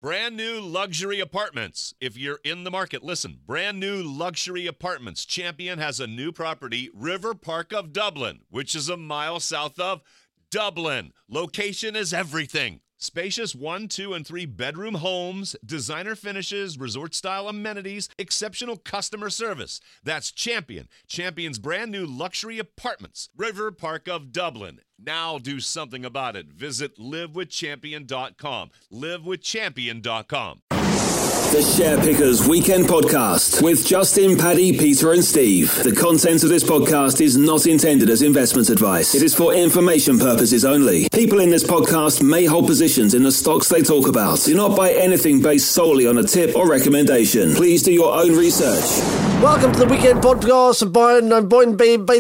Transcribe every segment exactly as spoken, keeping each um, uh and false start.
Brand new luxury apartments. If you're in the market, listen. Brand new luxury apartments. Champion has a new property, River Park of Dublin, which is a mile south of Dublin. Location is everything. Spacious one, two, and three bedroom homes, designer finishes, resort-style amenities, exceptional customer service. That's Champion. Champion's brand new luxury apartments. River Park of Dublin. Now do something about it. Visit live with champion dot com. live with champion dot com. The Share Pickers Weekend Podcast with Justin, Paddy, Peter and Steve. The content of this podcast is not intended as investment advice. It is for information purposes only. People in this podcast may hold positions in the stocks they talk about. Do not buy anything based solely on a tip or recommendation. Please do your own research. Welcome to the Weekend Podcast. I'm Brian. I'm joined by, by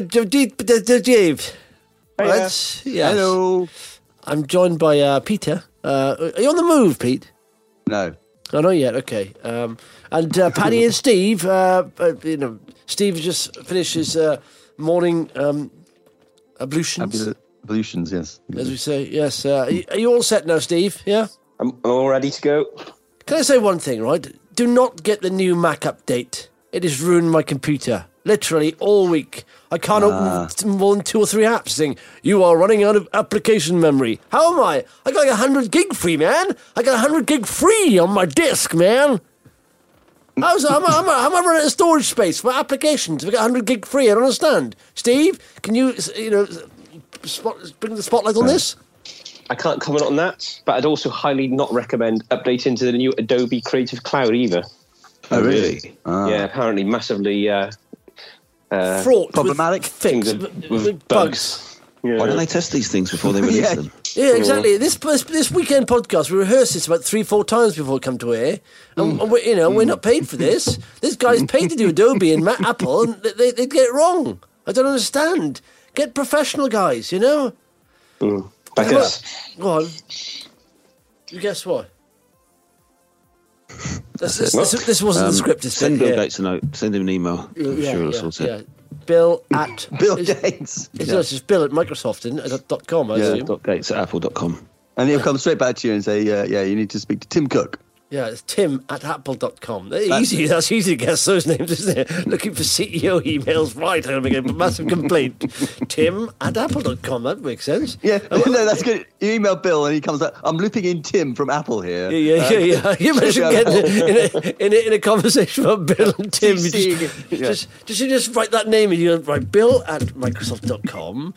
Dave. Right? Yes. Hello. I'm joined by uh, Peter. Uh, are you on the move, Pete? No. Oh, not yet. Okay. Um, and uh, Paddy and Steve. Uh, uh, you know, Steve just finished his uh, morning um, ablutions. Ablutions, yes. As we say, yes. Uh, are, you, are you all set now, Steve? Yeah. I'm, I'm all ready to go. Can I say one thing? Right. Do not get the new Mac update. It has ruined my computer. Literally all week. I can't Ah. open more than two or three apps saying, you are running out of application memory. How am I? I got like one hundred gig free, man. I got one hundred gig free on my disk, man. How's that? How am I, how am I, how am I running out of storage space for applications? If I got one hundred gig free, I don't understand. Steve, can you, you know, spot, bring the spotlight on this? I can't comment on that, but I'd also highly not recommend updating to the new Adobe Creative Cloud either. Oh, really? Ah. Yeah, apparently massively uh, uh, Fraught problematic with, fix, with, with, with with bugs. bugs. Yeah. Why don't they test these things before they release Yeah. them? Yeah, exactly. This, this this weekend podcast, we rehearsed this about three, four times before it come to air, and, and we, you know we're not paid for this. This guy's paid to do Adobe and Ma- Apple, and they they get it wrong. I don't understand. Get professional guys, you know. Mm. I guess. Go on. You guess what? This, this, this, this wasn't Um, the script. This Send bit, Bill yeah. Gates a note. Send him an email. I'm Yeah, sure he'll yeah, sort yeah. it. Bill at Bill is- Gates. It's, no, it's just Bill at Microsoft and uh, dot com. I Yeah. assume. Dot Gates at apple dot com. And he'll come straight back to you and say, uh, yeah, you need to speak to Tim Cook. Yeah, it's Tim at apple dot com. Easy, that's easy to guess those names, isn't it? Looking for C E O emails. Right, I'm going to make a massive complaint. Tim at apple dot com, that makes sense. Yeah, no, that's good. You email Bill and he comes up, I'm looping in Tim from Apple here. Yeah, yeah, yeah. yeah. You mentioned yeah. getting in a, in, a, in a conversation about Bill and Tim. You C C, just, yeah. just, just, you just write that name and you write Bill at microsoft dot com.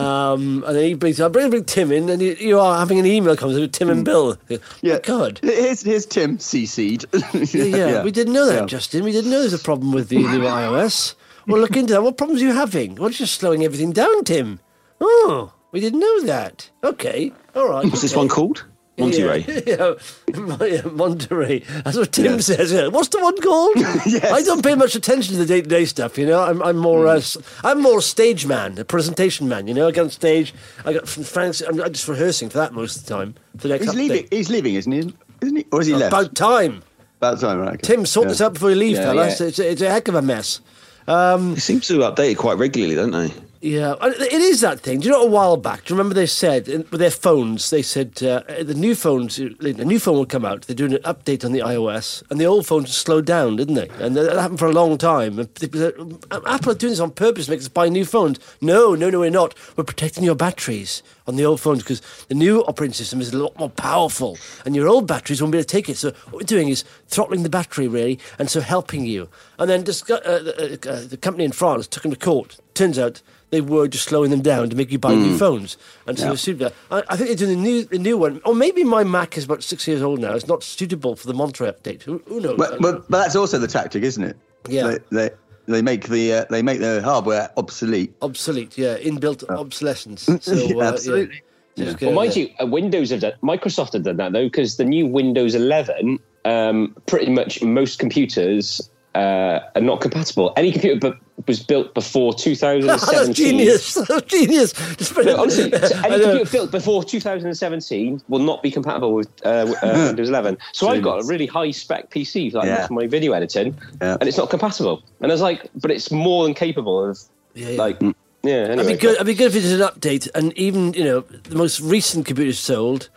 Um, and then he brings, I bring, bring Tim in, and you, you are having an email comes with Tim and Bill. Yeah. Oh, God. Here's, here's Tim C C'd. Yeah, yeah, we didn't know that, Yeah. Justin. We didn't know there's a problem with the new iOS. Well, look into that. What problems are you having? What's just slowing everything down, Tim? Oh, we didn't know that. Okay, all right. What's this okay. one called? Monterey. Yeah, yeah, Monterey. That's what Tim Yeah. says. Yeah. What's the one called? Yes. I don't pay much attention to the day-to-day stuff. You know, I'm I'm more uh, s- I'm more a stage man, a presentation man. You know, I get on stage. I got from Frank's. I'm I'm just rehearsing for that most of the time. For the next He's update. leaving, he's leaving, isn't he? Isn't he? Or is he left? About time. About time, right? okay. Tim, sort Yeah. this out before you leave, Yeah, fellas. yeah. It's, a, it's a heck of a mess. They seem to update it quite regularly, don't they? Yeah, and it is that thing. Do you know, a while back, do you remember they said, in, with their phones, they said uh, the new phones, the new phone will come out, they're doing an update on the iOS, and the old phones slowed down, didn't they? And that happened for a long time. And people said, Apple are doing this on purpose to make us buy new phones. No, no, no, we're not. We're protecting your batteries on the old phones because the new operating system is a lot more powerful, and your old batteries won't be able to take it. So what we're doing is throttling the battery, really, and so helping you. And then just, uh, the, uh, the company in France took them to court. Turns out they were just slowing them down to make you buy new phones. And so Yeah. they're suitable. I, I think they're doing a new, a new one. Or maybe my Mac is about six years old now. It's not suitable for the Monterey update. Who, who knows? But, but, but that's also the tactic, isn't it? Yeah. They, they, they make the uh, they make the hardware obsolete. Obsolete, yeah. Inbuilt obsolescence. So, Yeah, uh, absolutely. Yeah. Just Well, go mind there. you, uh, Windows have done, Microsoft have done that though, because the new Windows eleven, um, pretty much most computers uh, are not compatible. Any computer but was built before two thousand seventeen. That's genius. That's genius. Just put No, it- honestly, so I any know. computer built before two thousand seventeen will not be compatible with uh, w- uh, Windows eleven. So I've got a really high spec P C like Yeah. for my video editing, Yeah. and it's not compatible. And I was like, but it's more than capable of, Yeah, yeah. like, yeah. Anyway, It'd be good. It'd be good if it did an update, and even you know the most recent computers sold,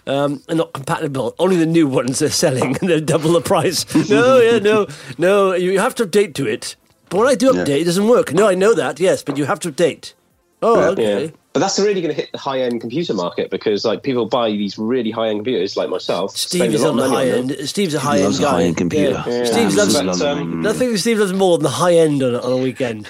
um, are not compatible. Only the new ones they're selling, and they're double the price. No, yeah, no, no. You have to update to it. But when I do update, yeah. it doesn't work. No, I know that. Yes, but you have to update. Oh, okay. Yeah. But that's really going to hit the high-end computer market because, like, people buy these really high-end computers, like myself. Steve is on the high-end. Steve's a high-end guy. A high-end computer. Yeah. Yeah. Steve loves but, um, nothing. Steve loves more than the high-end on, on a weekend.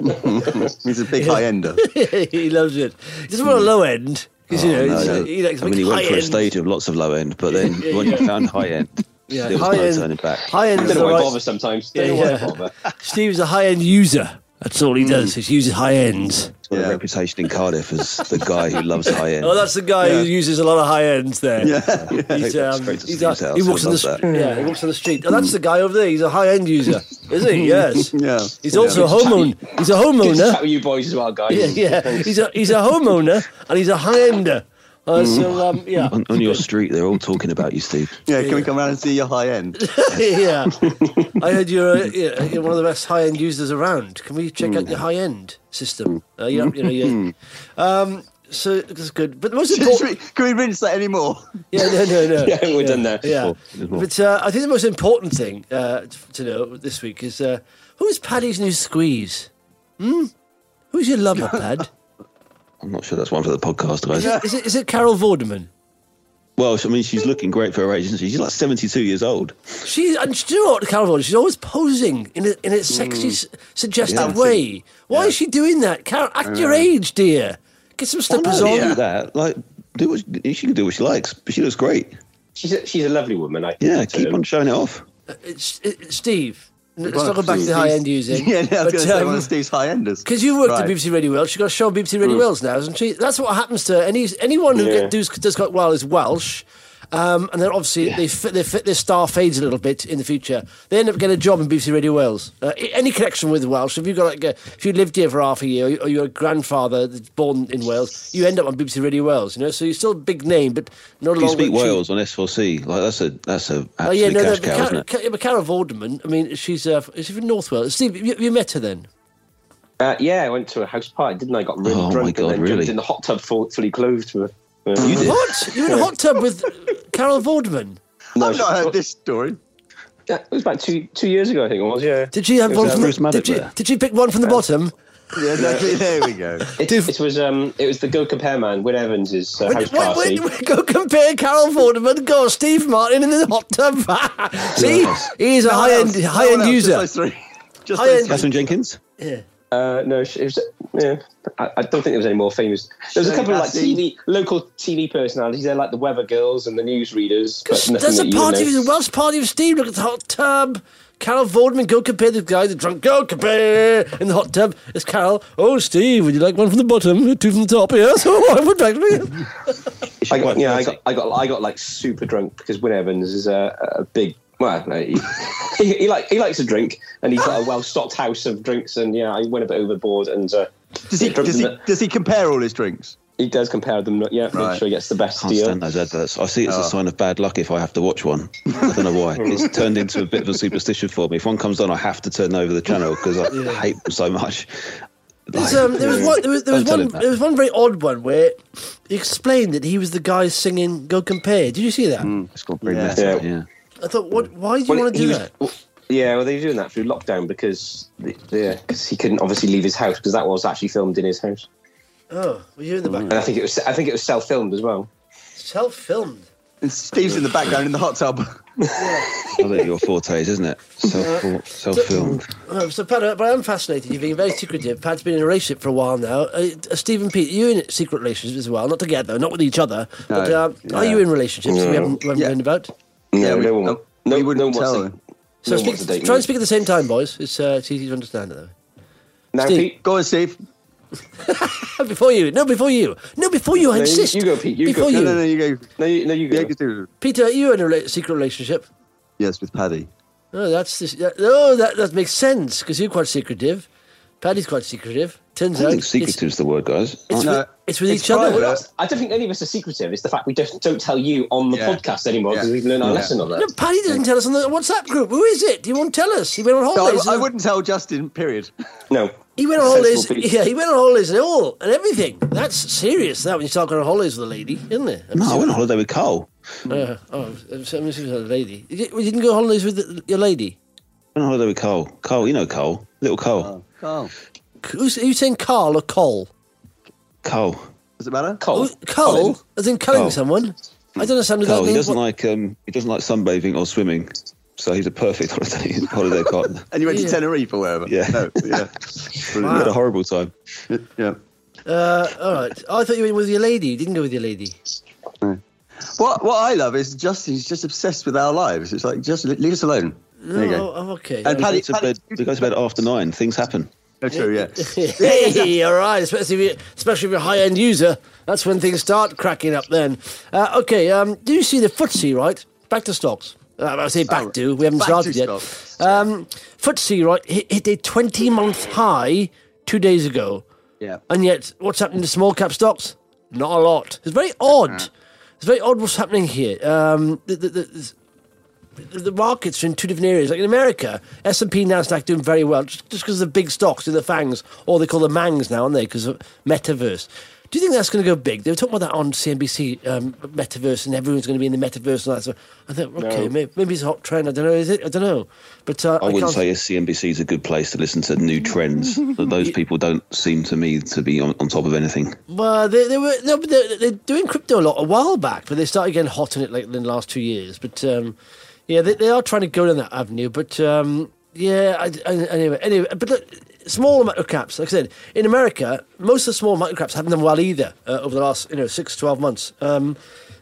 He's a big high-ender. He loves it. He doesn't want a low-end. Oh, you know, no, no. He likes I mean, he went high-end. for a stage of lots of low-end, but then yeah, when yeah. he found high-end, yeah, there was high-end, no turning back. High-end I is don't the know why right... I bother sometimes. Yeah, Don't yeah. know why I bother. Steve's a high-end user. That's all he does. Mm. He uses high ends. He's got yeah. a reputation in Cardiff as the guy who loves high end. Oh, that's the guy yeah. who uses a lot of high ends there. Yeah, yeah. He's, um, he's a, house, he walks on the that. yeah, he walks on the street. Oh, that's the guy over there. He's a high end user, is he? Yes. Yeah. He's also yeah. a homeowner. He's a Good to homeowner. chat with you boys as well, guys. Yeah, yeah. He's a he's a homeowner and he's a high ender. Uh, so um, yeah. On, on your street, they're all talking about you, Steve. Yeah, can yeah. we come around and see your high end? Yeah. I heard you're, uh, you're one of the best high end users around. Can we check out your high end system? Uh, you know, you know, you, um, so that's good. But the most important... Can we rinse that anymore? Yeah, no, no, no. Yeah, we've yeah, done that yeah. before. But uh, I think the most important thing uh, to know this week is uh, who is Paddy's new squeeze? Hmm? Who's your lover, Pad? I'm not sure that's one for the podcast, guys. Is it, is it, is it Carol Vorderman? Well, I mean, she's looking great for her age, isn't she? She's like seventy-two years old. She, and do you know what, Carol Vorderman? She's always posing in a, in a sexy, mm. suggestive yeah, way. Why yeah. is she doing that? Carol, at uh, your age, dear. Get some slippers oh, no, on. Yeah. That. Like, do what she, she can do what she likes, but she looks great. She's a, she's a lovely woman, I think. Yeah, keep um, on showing it off. Uh, it's, it, Steve... Let's well, not go back to the high-end using. Yeah, no, I was going to say um, one of Steve's high-enders. Because you worked right. at B B C Radio Wales. She's got a show on B B C Radio mm. Wales now, hasn't she? That's what happens to any anyone who yeah. get, does, does quite well is Welsh. Um, and then obviously yeah. they fit, they fit, their star fades a little bit in the future. They end up getting a job in B B C Radio Wales. Uh, any connection with Welsh? If you got like a, if you lived here for half a year, or you're a grandfather that's born in Wales, you end up on B B C Radio Wales. You know, so you're still a big name, but not a you long. speak Wales on S four C. Like that's a that's a absolute oh, yeah, no, cash no, cow, isn't it? Car- but Carol Vorderman, I mean, she's uh, is she from North Wales? Steve, you, you met her then? Uh, yeah, I went to a house party, didn't I? Got really oh drunk God, and then really? jumped in the hot tub full, fully clothed. With, uh, you did? What? You were in a hot tub with Carol Vorderman? No, I've not heard this story. Yeah, it was about two two years ago, I think it was. Yeah. Did she have it one was, from uh, the? Did she, did she pick one from the bottom? Yeah, exactly. There we go. It, it was um, it was the Go Compare man, Wyn Evans' uh, house when, party. When, when, go compare Carol Vorderman, go Steve Martin in the hot tub. See, he's a no high end no high end user. Just those three. Just high those end. Catherine Jenkins. Yeah. Uh, no, it was. Yeah, I, I don't think there was any more famous. There was a couple of like T V, local T V personalities. They're like the weather girls and the newsreaders. But there's a party, a Welsh party of Steve. Look at the hot tub. Carol Vorderman, go compare the guy, the drunk, go compare in the hot tub. It's Carol. Oh, Steve, would you like one from the bottom, two from the top? Yes. Oh, I would like to. I got, yeah, I got, I got, I got like super drunk because Wyn Evans is a, a big. Well, no, he, he, he like he likes a drink, and he's got a well-stocked house of drinks. And yeah, I went a bit overboard. And uh, does he does he, does he compare all his drinks? He does compare them. Yeah, right. Make sure he gets the best I can't deal. stand those adverts. I see it's oh. a sign of bad luck if I have to watch one. I don't know why. It's turned into a bit of a superstition for me. If one comes on, I have to turn over the channel because I yeah. hate them so much. Like, um, there was one. There was, there was one. There was one very odd one where he explained that he was the guy singing "Go Compare." Did you see that? Mm, it's got very yeah. messy. Yeah. yeah. I thought, what? Why do you well, want to do was, that? Well, yeah, well, they were doing that through lockdown because yeah, because he couldn't obviously leave his house because that was actually filmed in his house. Oh, were you in the background? And I think it was. I think it was self-filmed as well. Self-filmed. And Steve's in the background in the hot tub. Yeah. I think your forte is, isn't it? Self, self-filmed. So, so Pat, but I'm fascinated. You've been very secretive. Pat's been in a relationship for a while now. Uh, Steve and Pete, are you in secret relationships as well? Not together, not with each other. No, but uh, yeah. Are you in relationships? No. We haven't, we haven't yeah. known about. No, yeah, no, we, no one. No, no, we wouldn't no tell her. So no speak, try and speak at the same time, boys. It's, uh, it's easy to understand it, though. Now, Steve. Pete. Go on, Steve. Before you. No, before you. No, before you, I no, insist. You go, Pete. You before go. You. No, no, no, you go. No, you, no, you go. Yeah, Peter, are you in a rela- secret relationship? Yes, with Paddy. Oh, that's this, that, oh, that that makes sense because you're quite secretive. Paddy's quite secretive. Turns I out, think secretive is the word, guys. It's, no, with, it's with it's each other. Well, I don't think any of us are secretive. It's the fact we don't, don't tell you on the yeah. podcast anymore because yeah. we've learned our yeah. lesson on that. No, Paddy doesn't tell us on the WhatsApp group. Who is it? He won't tell us. He went on holidays. No, I, I wouldn't tell Justin. Period. No. He went on holidays. Yeah, he went on holidays and all and everything. That's serious. That when you start going on holidays with a lady, isn't it? No, I went on holiday with Cole. Uh, oh, so this was a lady. You didn't you didn't go on holidays with the, your lady? I went on holiday with Cole. Cole, you know Cole. Little Cole. Oh, Carl. Who's, are you saying Carl or Cole? Cole. Does it matter? Cole. Oh, Cole? As in culling Cole. someone? I don't understand who that Cole, he means. doesn't What- like um, he doesn't like sunbathing or swimming, so he's a perfect holiday holiday partner. And you went Yeah. to Tenerife or wherever? Yeah. No, yeah. We had a horrible time. yeah. Uh, all right. Oh, I thought you went with your lady. You didn't go with your lady. What what I love is Justin's just obsessed with our lives. It's like, just leave us alone. There you No, go. I'm okay. And We Paddy, go to bed. We go to bed after nine. Things happen. Oh, true, yeah. Hey, all right. Especially if you're, especially if you're a high-end user, that's when things start cracking up. Then, uh, okay. Um, do you see the F T S E? Right, back to stocks. Uh, I say back Oh, to. We haven't back started to yet. stocks. Um, F T S E, right, hit, hit a twenty-month high two days ago. Yeah. And yet, what's happening to small cap stocks? Not a lot. It's very odd. It's very odd what's happening here. Um, the, the, the, the, the markets are in two different areas. Like in America, S and P, NASDAQ doing very well just because of the big stocks, the FANGs, or they call them MANGs now, aren't they, because of metaverse. Do you think that's going to go big? They were talking about that on C N B C, um, metaverse, and everyone's going to be in the metaverse and that. So I thought, okay, No. maybe, maybe it's a hot trend. I don't know. Is it? I don't know. But uh, I wouldn't can't- say C N B C is a good place to listen to new trends. But those people don't seem to me to be on, on top of anything. Well, they, they were no, but they're, they're doing crypto a lot a while back, but they started getting hot on it like in the last two years. But um, yeah, they, they are trying to go down that avenue. But um, yeah, I, I, anyway, anyway, but look, small micro caps, like I said, in America, most of the small micro caps haven't done well either uh, over the last you know six to twelve months. Um,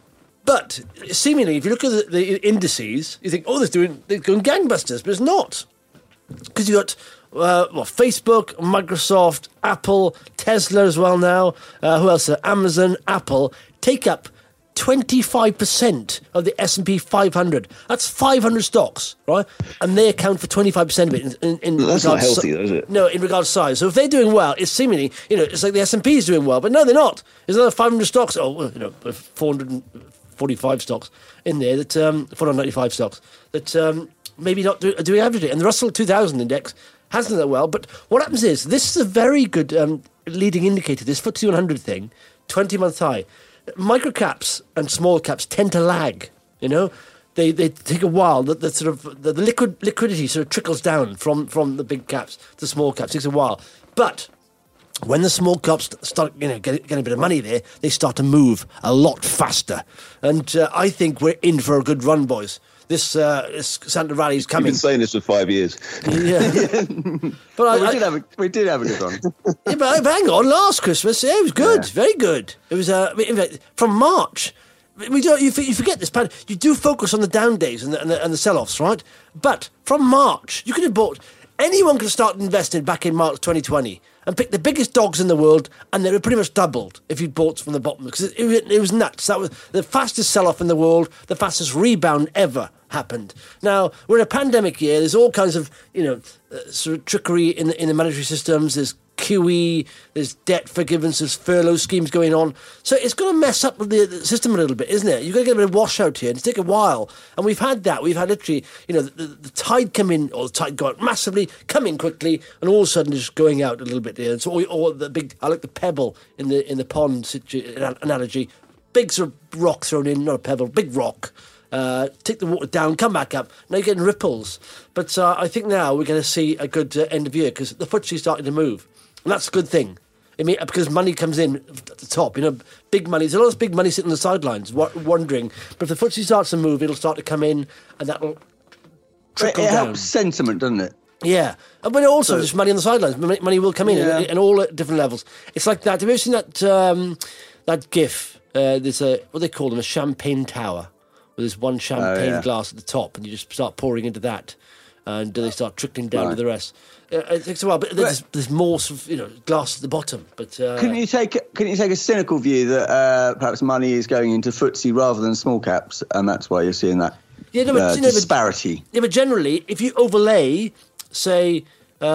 but seemingly, if you look at the, the indices, you think, oh, they're doing they're going gangbusters, but it's not. Because you got uh, well, Facebook, Microsoft, Apple, Tesla as well now. Uh, who else? Uh, Amazon, Apple take up twenty-five percent of the S and P five hundred. That's five hundred stocks, right? And they account for twenty-five percent of it. In, in, in That's not regards- healthy, though, is it? No, in regards to size. So if they're doing well, it's seemingly, you know, it's like the S and P is doing well, but no, they're not. There's another five hundred stocks, oh, well, you know, four hundred forty-five stocks in there that um, four hundred ninety-five stocks that um, maybe not do, are doing averagely. And the Russell two thousand index hasn't done that well. But what happens is this is a very good um, leading indicator. This F T S E one hundred thing, twenty month high. Micro caps and small caps tend to lag. You know, they they take a while. The, the sort of the, the liquid liquidity sort of trickles down from from the big caps to small caps. It takes a while, but when the small caps start, you know, getting, getting a bit of money there, they start to move a lot faster. And uh, I think we're in for a good run, boys. This, uh, this Santa Rally is You've coming. been saying this for five years. Yeah. But I, Well, we, I- did have a, we did have a good one. yeah, but hang on, last Christmas, yeah, it was good, Yeah. very good. It was, uh, in fact, from March. We don't. You, you forget this, Pat. You do focus on the down days and the, and the, and the sell-offs, right? But from March, you could have bought. Anyone could have started investing back in March twenty twenty and picked the biggest dogs in the world, and they were pretty much doubled if you bought from the bottom because it, it, it was nuts. That was the fastest sell-off in the world, the fastest rebound ever happened. Now we're in a pandemic year. There's all kinds of you know uh, sort of trickery in the in the monetary systems. There's Q E, there's debt forgiveness, there's furlough schemes going on. So it's going to mess up the, the system a little bit, isn't it? You've got to get a bit of washout here. It's take a while. And we've had that. We've had literally, you know, the, the, the tide come in, or the tide go out massively, come in quickly, and all of a sudden just going out a little bit here. And so, or, or the big, I like the pebble in the in the pond situ- analogy. Big sort of rock thrown in, not a pebble, big rock. Uh, take the water down, come back up. Now you're getting ripples. But uh, I think now we're going to see a good uh, end of year because the F T S E is starting to move. And that's a good thing. I mean, because money comes in at the top, you know, big money. There's a lot of big money sitting on the sidelines, wa- wondering. But if the F T S E starts to move, it'll start to come in, and that'll It, trickle it down. helps sentiment, doesn't it? Yeah, and but also there's money on the sidelines. Money, money will come in, Yeah. and, and all at different levels. It's like that. Have you ever seen that um, that GIF? Uh, there's a what do they call them, a champagne tower. Where there's one champagne yeah. glass at the top, and you just start pouring into that, and they start trickling down to Right. the rest. Uh, it takes a while, but there's, there's more sort of, you know, glass at the bottom. But uh, Couldn't you take couldn't you take a cynical view that uh, perhaps money is going into F T S E rather than small caps, and that's why you're seeing that Yeah, no, but, uh, you know, but- disparity? Yeah, but generally, if you overlay, say,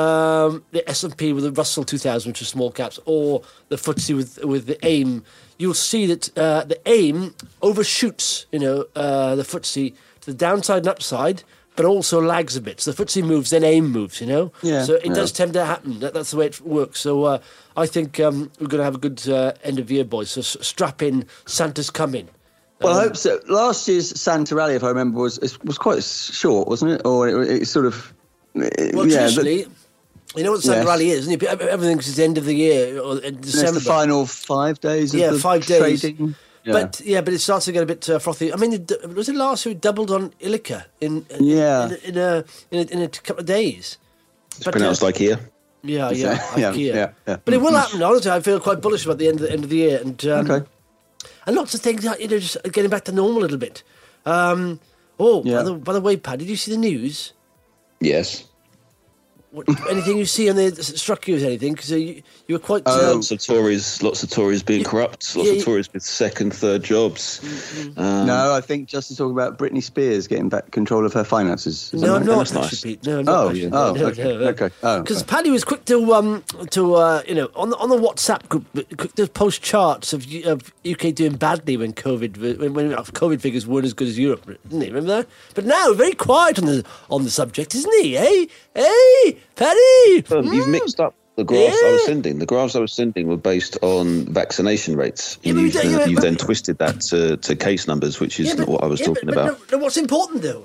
um, the S and P with the Russell two thousand, which is small caps, or the F T S E with with the AIM, you'll see that uh, the AIM overshoots, you know, uh, the F T S E to the downside and upside, but also lags a bit. So the F T S E moves, then AIM moves, you know? Yeah, So it yeah. does tend to happen. That, that's the way it works. So uh, I think um, we're going to have a good uh, end of year, boys. So s- strap in, Santa's coming. Well, Um, I hope so. Last year's Santa Rally, if I remember, was was quite short, wasn't it? Or it, it sort of. It, Well, yeah, traditionally, you know what the Santa Yes. Rally is, isn't it? Everything's at the end of the year or in It's December. the final five days of Yeah, the five days. trading. Yeah. But yeah, but it starts to get a bit uh, frothy. I mean, it, was it last year we doubled on Ilika in in, Yeah. in, in, a, in, a, in a couple of days? It's pronounced like here. Yeah, yeah, Yeah, IKEA. yeah, yeah. But it will happen. Honestly, I feel quite bullish about the end of the end of the year, and um, Okay. and lots of things, you know, just getting back to normal a little bit. Um, oh, Yeah. by, the, by the way, Pat, did you see the news? Yes. What, anything you see on there that struck you as anything? Because you, you were quite. Oh. Um, Lots of Tories, lots of Tories being corrupt, lots yeah, of you- Tories with second, third jobs. Um, No, I think just to talk about Britney Spears getting back control of her finances. Is No, that I'm right? not. That's nice. actually, Pete. No, I'm not. Oh, actually. oh, no, okay, no, no. okay. Oh, Because okay. Paddy was quick to um to uh you know on the on the WhatsApp group, quick to post charts of U- of U K doing badly when COVID when, when COVID figures weren't as good as Europe, didn't he? Remember that? But now very quiet on the on the subject, isn't he? Hey, hey, Paddy. Um, You've Mm. mixed up the graphs I was Yeah. sending. The graphs I was sending were based on vaccination rates. Yeah, And but we you've, don't- then, yeah, you've but- then twisted that to, to case numbers, which is Yeah, not but- what I was yeah, talking but, but about. no, no, what's important though?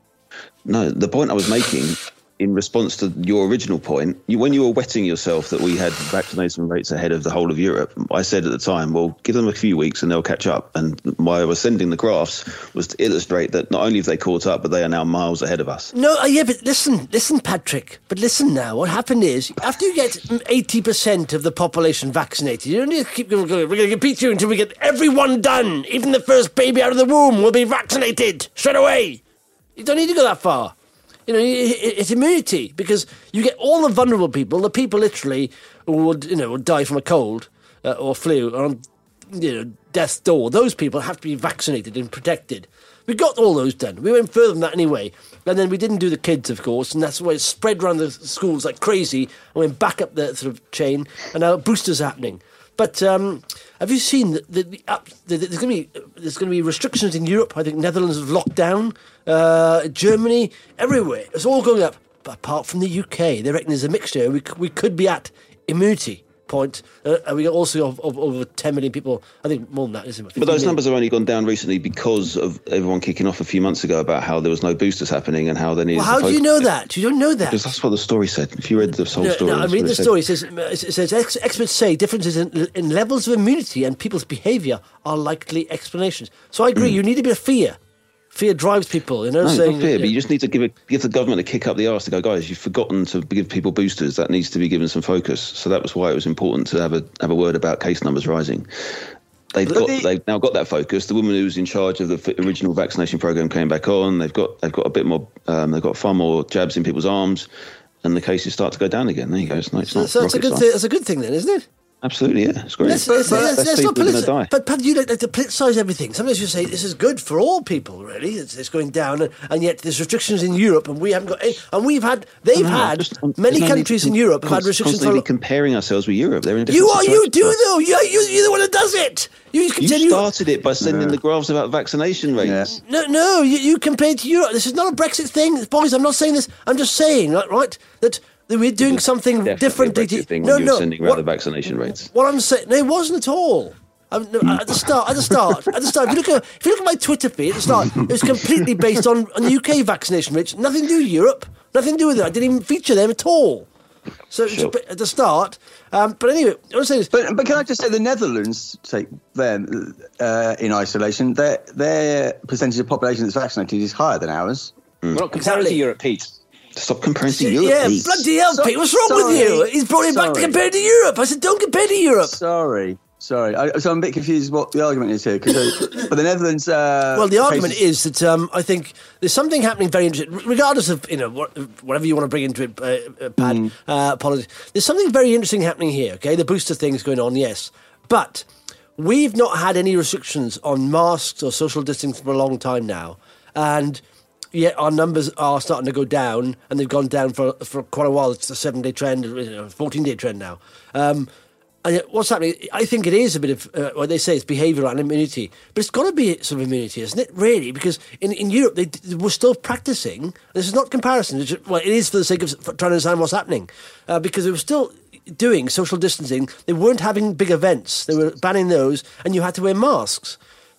No, the point I was making in response to your original point, you, when you were wetting yourself that we had vaccination rates ahead of the whole of Europe, I said at the time, well, give them a few weeks and they'll catch up. And why I was sending the graphs was to illustrate that not only have they caught up, but they are now miles ahead of us. No, uh, yeah, but listen, listen, Patrick. But listen now, what happened is, after you get eighty percent of the population vaccinated, you don't need to keep going, going, we're going to beat you until we get everyone done. Even the first baby out of the womb will be vaccinated straight away. You don't need to go that far. You know, it- it- it's immunity, because you get all the vulnerable people, the people literally who would, you know, would die from a cold uh, or flu or on, you know, death's door. Those people have to be vaccinated and protected. We got all those done. We went further than that anyway. And then we didn't do the kids, of course, and that's why it spread around the schools like crazy and went back up the sort of chain, and now boosters are happening. But um, have you seen that the, the, up, the, there's going to be there's going to be restrictions in Europe? I think Netherlands have locked down, uh, Germany, everywhere. It's all going up, but apart from the U K, they reckon there's a mixture. We c- we could be at immunity point. Uh, and we also have of, over ten million people. I think more than that, isn't it? But those numbers have only gone down recently because of everyone kicking off a few months ago about how there was no boosters happening and how they needed Well, how to do you focus. know that? You don't know that. Because that's what the story said. If you read the whole No, story, no, I that's read what the it said. story. It says, it says ex- experts say differences in, in levels of immunity and people's behaviour are likely explanations. So I agree. You need a bit of fear. Fear drives people. You know, No, saying not fear, that- but you just need to give a, give the government a kick up the arse to go, guys, you've forgotten to give people boosters. That needs to be given some focus. So that was why it was important to have a have a word about case numbers rising. They've But got the- they've now got that focus. The woman who was in charge of the f- original vaccination program came back on. They've got they've got a bit more. Um, they've got far more jabs in people's arms, and the cases start to go down again. There you go. It's not. It's not So that's a rocket good science. thing. That's a good thing, then, isn't it? Absolutely, yeah, it's great. Let's, let's, Less let's, let's people not are going to politici- die. But, but you like, like to politicise everything. Sometimes you say this is good for all people, really. It's, it's going down, and, and yet there's restrictions in Europe, and we haven't got any. And we've had, they've No, had, just- um, many there's no need countries to in Europe have had const- restrictions for. Constantly comparing ourselves with Europe. They're in a You different are, you situation. do though. You, you, you're the one that does it. You You continue. started it by sending the graphs about vaccination rates. Yeah. No, no, you, you compared to Europe. This is not a Brexit thing, boys. I'm not saying this. I'm just saying, right, right that, that we're doing something Definitely differently. a Brexit thing no, when you were no. sending what, around the vaccination rates. what I'm saying, no, it wasn't at all. I'm, no, at the start, at the start, at the start. If you look at if you look at my Twitter feed at the start, it was completely based on, on U K vaccination rates. Nothing to do with Europe. Nothing to do with it. I didn't even feature them at all. So it's a Sure. bit at the start. Um, but anyway, I want to say this. But but can I just say the Netherlands, take them uh, in isolation, their their percentage of population that's vaccinated is higher than ours. We're not comparing Exactly. to Europe, Pete. Stop comparing to Europe, yeah, please. bloody hell, So- Pete. What's wrong with sorry. you? He's brought it back to Sorry. compare to Europe. I said, don't compare to Europe. Sorry, sorry. I, so I'm a bit confused what the argument is here. Cause, uh, but the Netherlands. Uh, Well, the argument cases- is that um, I think there's something happening very interesting, regardless of you know what, whatever you want to bring into it, uh, uh, Pad, Mm. uh, politics. There's something very interesting happening here. Okay, the booster thing's going on, yes, but we've not had any restrictions on masks or social distancing for a long time now, and yet our numbers are starting to go down, and they've gone down for for quite a while. It's a seven-day trend, you know, fourteen-day trend now. Um, And yet what's happening? I think it is a bit of uh, what they say is behavioural and immunity, but it's got to be some immunity, isn't it? Really, because in, in Europe they, they were still practicing. This is not comparison. It's just, well, it is for the sake of trying to understand what's happening, uh, because they were still doing social distancing. They weren't having big events. They were banning those, and you had to wear masks.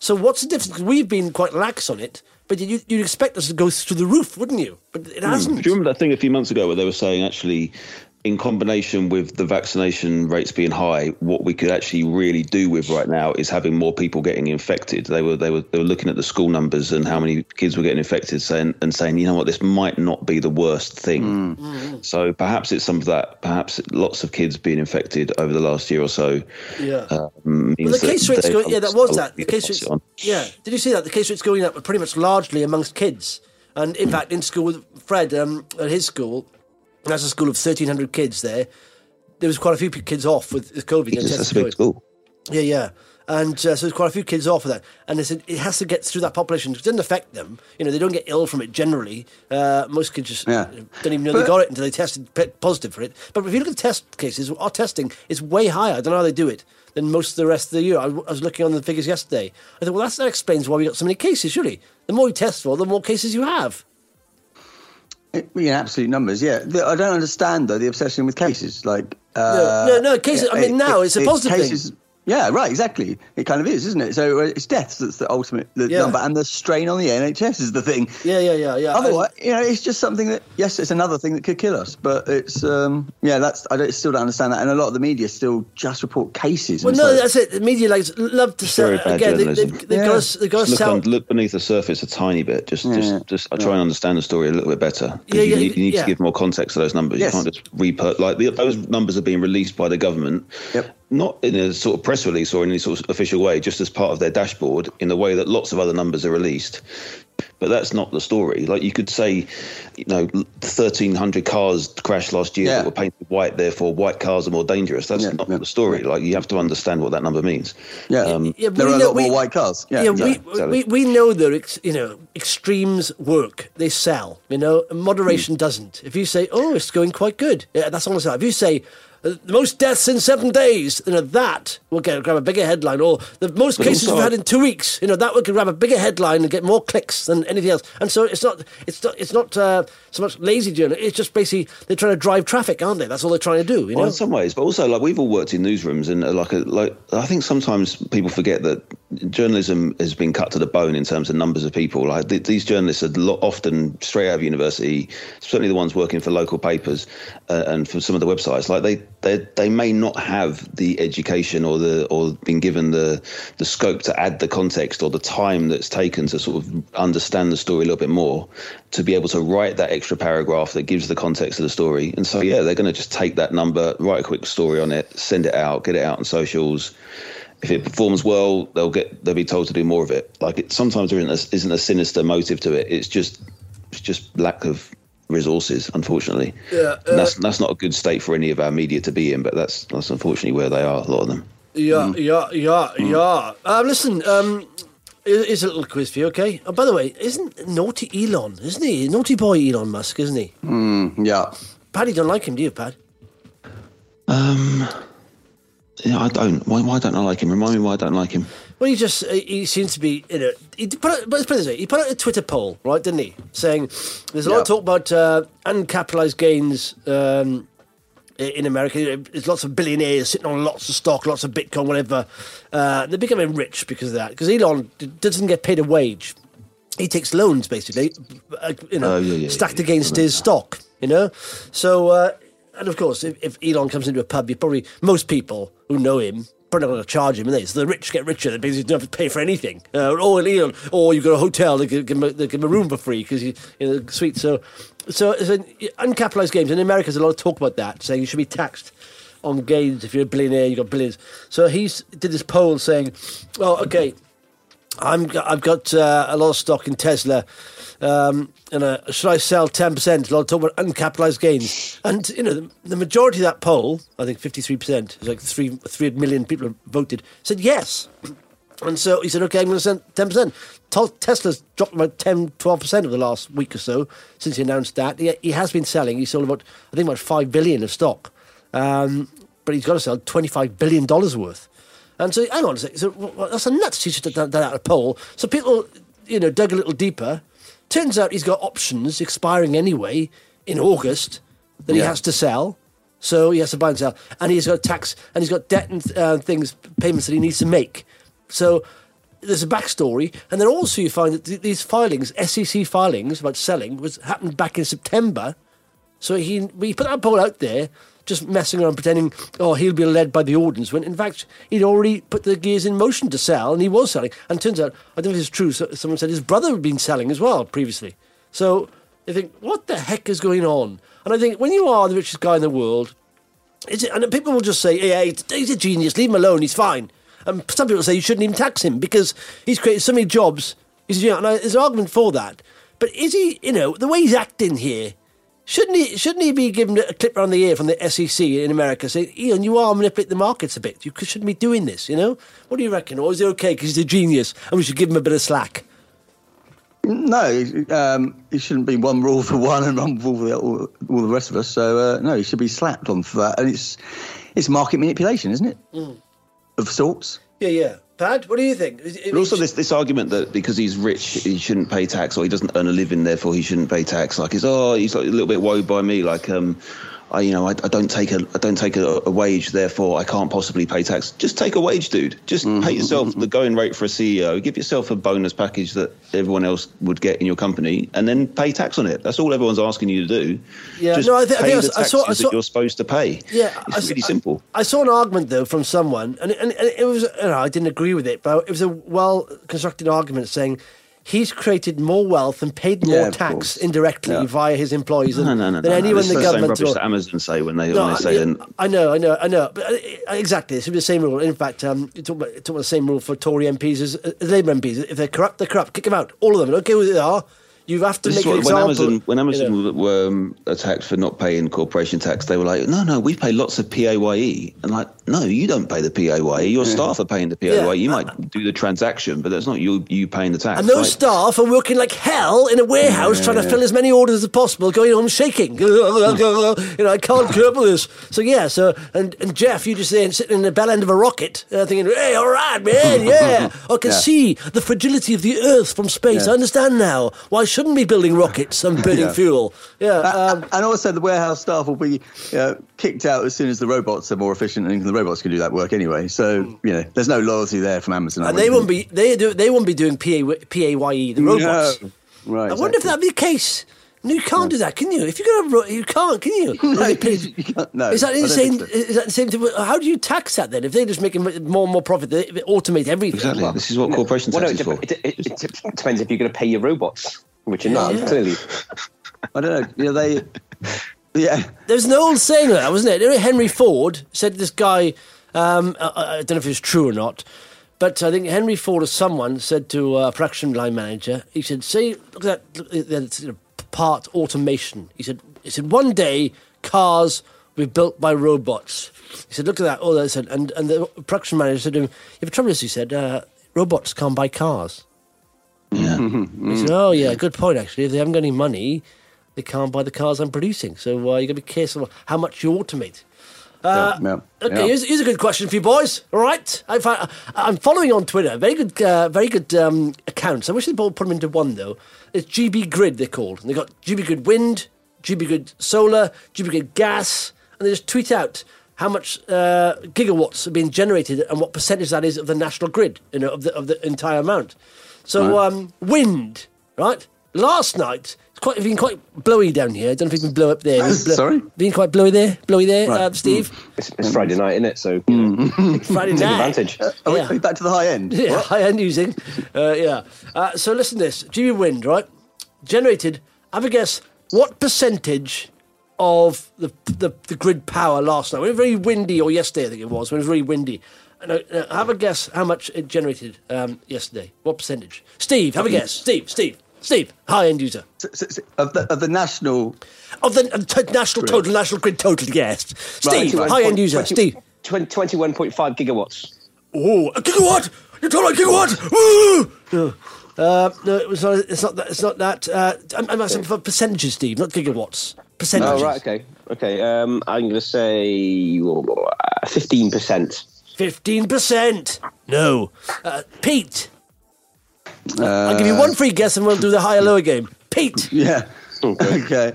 So what's the difference? 'Cause we've been quite lax on it, but you, you'd expect us to go through the roof, wouldn't you? But it hasn't. Do you remember that thing a few months ago where they were saying actually, in combination with the vaccination rates being high, what we could actually really do with right now is having more people getting infected. They were they were they were looking at the school numbers and how many kids were getting infected, saying and saying, you know what, this might not be the worst thing. Mm. So perhaps it's some of that. Perhaps lots of kids being infected over the last year or so. Yeah. Uh, means well, the case rates going. Yeah, that was that. The case rates. On. Yeah. Did you see that? The case rates going up pretty much largely amongst kids, and in fact, in school with Fred um, at his school. And that's a school of thirteen hundred kids there. There was quite a few kids off with COVID. Jesus, that's a big school. Yeah, yeah. And uh, so there's quite a few kids off of that. And they said it has to get through that population. It doesn't affect them. You know, they don't get ill from it generally. Uh, most kids just yeah. don't even know but, they got it until they tested positive for it. But if you look at the test cases, our testing is way higher. I don't know how they do it than most of the rest of the year. I, I was looking on the figures yesterday. I thought, well, that's, that explains why we got so many cases, surely. The more you test for, the more cases you have. In absolute numbers, yeah. I don't understand, though, the obsession with cases. Like, uh, no, no, no, cases. I mean, now it, it's a positive cases, thing. Yeah, right, exactly. It kind of is, isn't it? So it's deaths that's the ultimate the yeah. number, and the strain on the N H S is the thing. Yeah, yeah, yeah, yeah. Otherwise, I, you know, it's just something that, yes, it's another thing that could kill us, but it's, um, yeah, that's, I don't, still don't understand that, and a lot of the media still just report cases. Well, no, so, that's it. The media likes love to sell. Again, they, they've, they've yeah. got to, they've got to look, sell. on, look beneath the surface a tiny bit. Just, yeah. just, just. I try and understand the story a little bit better. Yeah, you, yeah, need, you need yeah. to give more context to those numbers. Yes. You can't just report like the, those numbers are being released by the government. Yep. Not in a sort of press release or in any sort of official way, just as part of their dashboard in the way that lots of other numbers are released. But that's not the story. Like you could say, you know, thirteen hundred cars crashed last year yeah. that were painted white, therefore white cars are more dangerous. That's yeah, not yeah. the story. Like you have to understand what that number means. Yeah, um, yeah there are a know, lot we, more white cars. Yeah, yeah exactly. we, exactly. we we know that you know extremes work. They sell. You know, and moderation mm. doesn't. If you say, "Oh, it's going quite good," yeah, that's all I say. If you say, the most deaths in seven days, you know, that will get grab a bigger headline. Or the most but cases also, we've had in two weeks, you know, that will grab a bigger headline and get more clicks than anything else. And so it's not, it's not, it's not uh, so much lazy journalism. It's just basically they're trying to drive traffic, aren't they? That's all they're trying to do. You well, know, in some ways, but also like we've all worked in newsrooms, and uh, like a, like I think sometimes people forget that journalism has been cut to the bone in terms of numbers of people. Like th- these journalists are lo- often straight out of university, certainly the ones working for local papers uh, and for some of the websites. Like they they they may not have the education or the or been given the the scope to add the context or the time that's taken to sort of understand the story a little bit more to be able to write that extra paragraph that gives the context of the story. And so yeah, they're going to just take that number, write a quick story on it, send it out, get it out on socials. If it performs well, they'll get they'll be told to do more of it. Like it sometimes there isn't a, isn't a sinister motive to it. It's just it's just lack of resources, unfortunately. Yeah, uh, and that's that's not a good state for any of our media to be in, but that's that's unfortunately where they are, a lot of them. Yeah, mm. yeah, yeah, mm. yeah. Um, listen, um, here's a little quiz for you, okay? Oh, by the way, isn't naughty Elon, isn't he? Naughty boy Elon Musk, isn't he? Mm, yeah. Paddy don't like him, do you, Pad? Um, yeah, I don't. Why, why don't I like him? Remind me why I don't like him. Well, he just, he seems to be, you know, he put out, let's put it this way, he put out a Twitter poll, right, didn't he? Saying there's a lot yeah. of talk about uh, uncapitalised gains um, in America. There's lots of billionaires sitting on lots of stock, lots of Bitcoin, whatever. Uh, they're becoming rich because of that. Because Elon doesn't get paid a wage. He takes loans, basically, uh, you know, oh, yeah, yeah, stacked yeah, against yeah. his stock, you know? So, uh, and of course, if, if Elon comes into a pub, you probably, most people who know him, probably not going to charge him, are they? So the rich get richer, they basically don't have to pay for anything. Uh, or Elon, or you've got a hotel, they give him a, they give him a room for free because you, you know, sweet. So, so, so uncapitalised gains in America, there's a lot of talk about that, saying you should be taxed on gains if you're a billionaire, you've got billions. So he did this poll saying, "Oh, okay, I'm I've got uh, a lot of stock in Tesla." Um, and uh, should I sell ten percent? A lot of talk about uncapitalised gains. And, you know, the, the majority of that poll, I think fifty-three percent, like three, three million people have voted, said yes. And so he said, OK, I'm going to send ten percent. Tesla's dropped about ten, twelve percent over the last week or so since he announced that. He, he has been selling. He sold about, I think, about five billion dollars of stock. Um, but he's got to sell twenty-five billion dollars worth. And so, hang on a second. So, well, that's a nuts. He should have done that out of a poll. So people, you know, dug a little deeper. Turns out he's got options expiring anyway in August that yeah. he has to sell. So he has to buy and sell. And he's got tax, and he's got debt and uh, things, payments that he needs to make. So there's a backstory, and then also you find that th- these filings, S E C filings about selling, was happened back in September. So he he put that poll out there, just messing around, pretending, oh, he'll be led by the ordinance, when in fact he'd already put the gears in motion to sell, and he was selling. And it turns out, I don't know if it's true, so someone said his brother had been selling as well previously. So you think, what the heck is going on? And I think when you are the richest guy in the world, it's, and people will just say, hey, hey, he's a genius, leave him alone, he's fine. And some people say you shouldn't even tax him because he's created so many jobs. He's, you know, and I, there's an argument for that. But is he, you know, the way he's acting here, shouldn't he Shouldn't he be given a clip around the ear from the S E C in America saying, Ian, you are manipulating the markets a bit. You shouldn't be doing this, you know? What do you reckon? Or is it okay because he's a genius and we should give him a bit of slack? No, um, it shouldn't be one rule for one and one rule for the, all, all the rest of us. So, uh, no, he should be slapped on for that. And it's, it's market manipulation, isn't it? Mm. Of sorts. Yeah, yeah. Pad, what do you think? It, but also this this argument that because he's rich, he shouldn't pay tax, or he doesn't earn a living, therefore he shouldn't pay tax. Like, it's, oh, he's like a little bit woe by me. Like, um, I, you know, I, I don't take a I don't take a, a wage, therefore I can't possibly pay tax. Just take a wage, dude. Just mm-hmm. pay yourself the going rate for a C E O. Give yourself a bonus package that everyone else would get in your company, and then pay tax on it. That's all everyone's asking you to do. Yeah, just no, I, th- pay I think the I saw, I taxes saw, that you're supposed to pay. Yeah, it's I, really I, simple. I saw an argument though from someone, and, and, and it was, you know, I didn't agree with it, but it was a well constructed argument saying he's created more wealth and paid more yeah, tax indirectly yeah. via his employees than, no, no, no, than no, anyone no. in the It's government. the same rubbish that Amazon say when they, no, when they say. I, and, I know, I know, I know. But uh, exactly, it should be the same rule. In fact, um, you talk about, you talk about the same rule for Tory M Ps as, as Labour M Ps. If they're corrupt, they're corrupt. Kick them out, all of them. I don't care who they are. You have to This make an what, when example. Amazon, when Amazon you know. were um, attacked for not paying corporation tax, they were like, no, no, we pay lots of P A Y E. And like, no, you don't pay the P A Y E. Your yeah. staff are paying the P A Y E. Yeah. You might do the transaction, but that's not you you paying the tax. And those right? staff are working like hell in a warehouse yeah, trying to yeah. fill as many orders as possible, going home shaking. you know, I can't cope with this. So, yeah, so, and, and Jeff, you just there sitting in the bell end of a rocket, uh, thinking, hey, all right, man, yeah. I can yeah. see the fragility of the Earth from space. Yeah. I understand now. Why shouldn't we be building rockets? And burning yeah. fuel. Yeah, um, and also the warehouse staff will be uh, kicked out as soon as the robots are more efficient, and the robots can do that work anyway. So you know, there's no loyalty there from Amazon. And they won't be they do they won't be doing P A Y E the robots. No. Right. I Exactly. wonder if that'd be the case. No, you can't do that, can you? If you're gonna, you can't, can you? no, you can't, no, is that the same? So. Is that the same thing? How do you tax that then? If they're just making more and more profit, they automate everything. Exactly. Well, this is what corporation tax well, no, is it, for. It, it, it, it depends if you're going to pay your robots, which are yeah, not yeah. clearly. I don't know. You know, they. Yeah. There's an old saying like that, wasn't it? Henry Ford said this guy. Um, I, I don't know if it's true or not. But I think Henry Ford or someone said to a production line manager, he said, "See, look at that, look at that part automation." He said, "He said one day cars will be built by robots." He said, "Look at that." Oh, that said, and and the production manager said to him, "Yeah, the trouble is," he said, uh, "robots can't buy cars." Yeah. He said, "Oh yeah, good point. Actually, if they haven't got any money, they can't buy the cars I'm producing. So uh, you got to be careful how much you automate." Uh, yeah, yeah, okay, yeah. Here's, here's a good question for you boys. All right, I, I'm following on Twitter. Very good, uh, very good um, accounts. I wish they'd put them into one though. It's G B Grid they're called. And they got G B Grid Wind, G B Grid Solar, G B Grid Gas, and they just tweet out how much uh, gigawatts are being generated and what percentage that is of the national grid, you know, of the of the entire amount. So right. um, wind, right? Last night. It's quite it's been quite blowy down here. I don't know if you can blow up there. Blow, Sorry? Been quite blowy there? Blowy there, right. uh, Steve? Mm. It's, it's Friday night, isn't it? So, you know, mm. Friday night. Advantage. Uh, are, we, yeah. are we back to the high end? Yeah, what? high end using. Uh, yeah. Uh, so listen to this. G B Wind, right? Generated, have a guess, what percentage of the, the, the grid power last night? When it was very windy, or yesterday I think it was, when it was very windy. And, uh, have a guess how much it generated um, yesterday. What percentage? Steve, have a guess. Steve, Steve. Steve, high-end user. So, so, so, of, the, of the national... Of the uh, t- national total, national grid total, yes. Steve, right, high-end user. twenty, Steve. twenty-one point five gigawatts. Oh, a gigawatt! You're talking about gigawatt! Woo! No, uh, no it was not, it's not that. It's not that. Uh, I'm, I'm asking for percentages, Steve, not gigawatts. Percentages. Oh, right, okay. Okay, um, I'm going to say fifteen percent. fifteen percent. No. Uh, Pete. Uh, I'll give you one free guess and we'll do the higher lower game. Pete. Yeah. Okay. okay.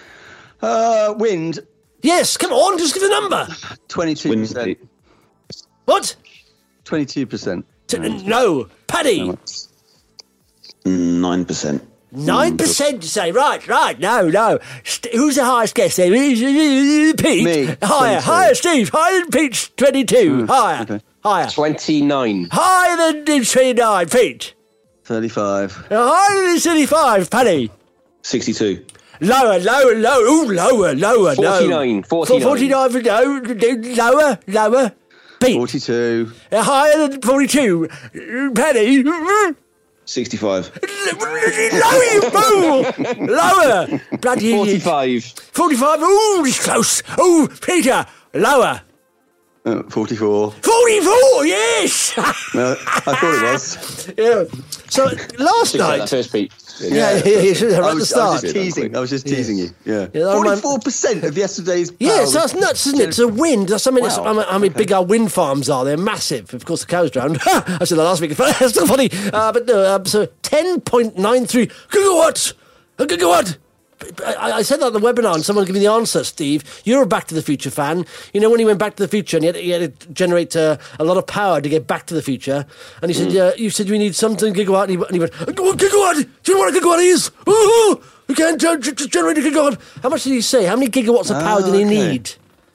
Uh, wind. Yes, come on, just give the number. twenty-two percent. What? twenty-two percent. T- no. Paddy? Nine percent. Nine percent, you say? Right, right. No, no. St- who's the highest guess there? Pete? Me, Higher, twenty-two. higher, Steve. Higher than Pete's twenty-two. Higher. okay. Higher. twenty-nine. Higher than twenty-nine, Pete. thirty-five. Higher than thirty-five, Paddy. Sixty-two. Lower, lower, lower. Ooh, lower, lower. forty-nine, No. forty-nine. forty-nine, no. Lower, lower. Pete. forty-two. Higher than forty-two. Paddy. Sixty-five. Lower, you fool. Lower. Bloody idiot. forty-five. forty-five. Ooh, it's close. Ooh, Peter. Lower. Uh, forty-four. forty-four, yes. No, I thought it was. Yeah. So last Should have said that night. first, Pete. Yeah, yeah, you should have I at the was, I was start. just teasing. I was just teasing you. Yeah. Yeah, that remind- Forty-four percent of yesterday's. Yeah, power so that's was- nuts, isn't it? It's a wind. That's, I mean, it's, Wow. I mean, I mean big our wind farms are. They're massive. Of course, the cows drowned. I said that last week. It's still funny. Uh, but no, um, so ten point nine three gigawatts. A gigawatt. I, I said that on the webinar and someone gave me the answer, Steve. You're a Back to the Future fan. You know when he went Back to the Future and he had, he had to generate uh, a lot of power to get back to the future. And he said, yeah, you said we need something gigawatt. And he, and he went, "What gigawatt? Do you know what a gigawatt is? Ooh, we can't uh, g- g- generate a gigawatt. How much did he say? How many gigawatts of power Ah, did he okay. need?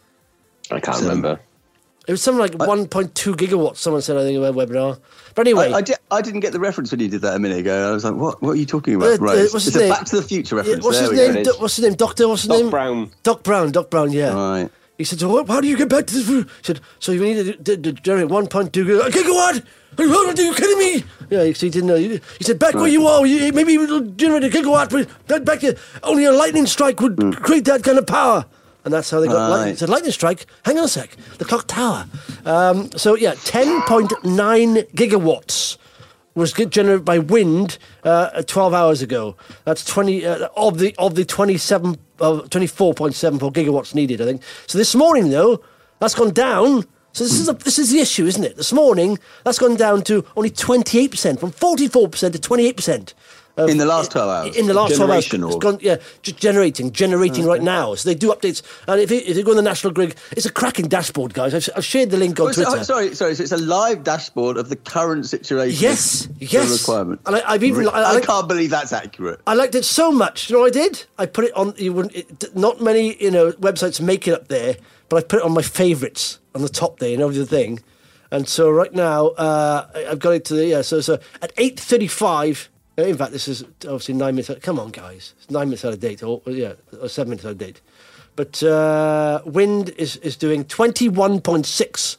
I can't remember. It was something like one point two gigawatts, someone said, I think, in a webinar. But anyway. I, I, di- I didn't get the reference when you did that a minute ago. I was like, what What are you talking about? Uh, right. uh, It's, what's it's his a name? Back to the Future Yeah, reference. what's there his we name? go. it Do- is. what's his name? Doctor, what's his Doc name? Brown. Doc Brown, Doc Brown, yeah. Right. He said, so what, how do you get back to this? He said, so you need to, to, to generate one point two gigawatt. Gigawatt? Are you kidding me? Yeah, so he didn't know. He said, back where you are, you, maybe we'll generate a gigawatt, but back, back to, only a lightning strike would Hmm. create that kind of power. And that's how they got lightning. Right. He said, lightning strike? Hang on a sec. The clock tower. Um, so, yeah, ten point nine gigawatts was get- generated by wind uh, twelve hours ago. That's twenty uh, of the of the twenty-seven, uh, twenty-four point seven four gigawatts needed, I think. So this morning, though, that's gone down. So this is a, this is the issue, isn't it? This morning, that's gone down to only twenty-eight percent, from forty-four percent to twenty-eight percent. Of, In the last twelve hours? In the last twelve hours. Generation It's or- gone, yeah, just generating, generating right now. So they do updates. And if you, if you go on the National Grid, it's a cracking dashboard, guys. I've, I've shared the link on Oh, so- Twitter. sorry, sorry. So it's a live dashboard of the current situation. Yes, of yes. The requirement. And I, I've even. I, I I like- can't believe that's accurate. I liked it so much. You know what I did? I put it on. You wouldn't. It, not many, you know, websites make it up there, but I put it on my favourites on the top there. You know the thing. And so right now, uh, I- I've got it to the yeah. So so at eight thirty-five. In fact, this is obviously nine minutes. Out, come on, guys, it's nine minutes out of date, or yeah, or seven minutes out of date. But uh, wind is is doing twenty-one point six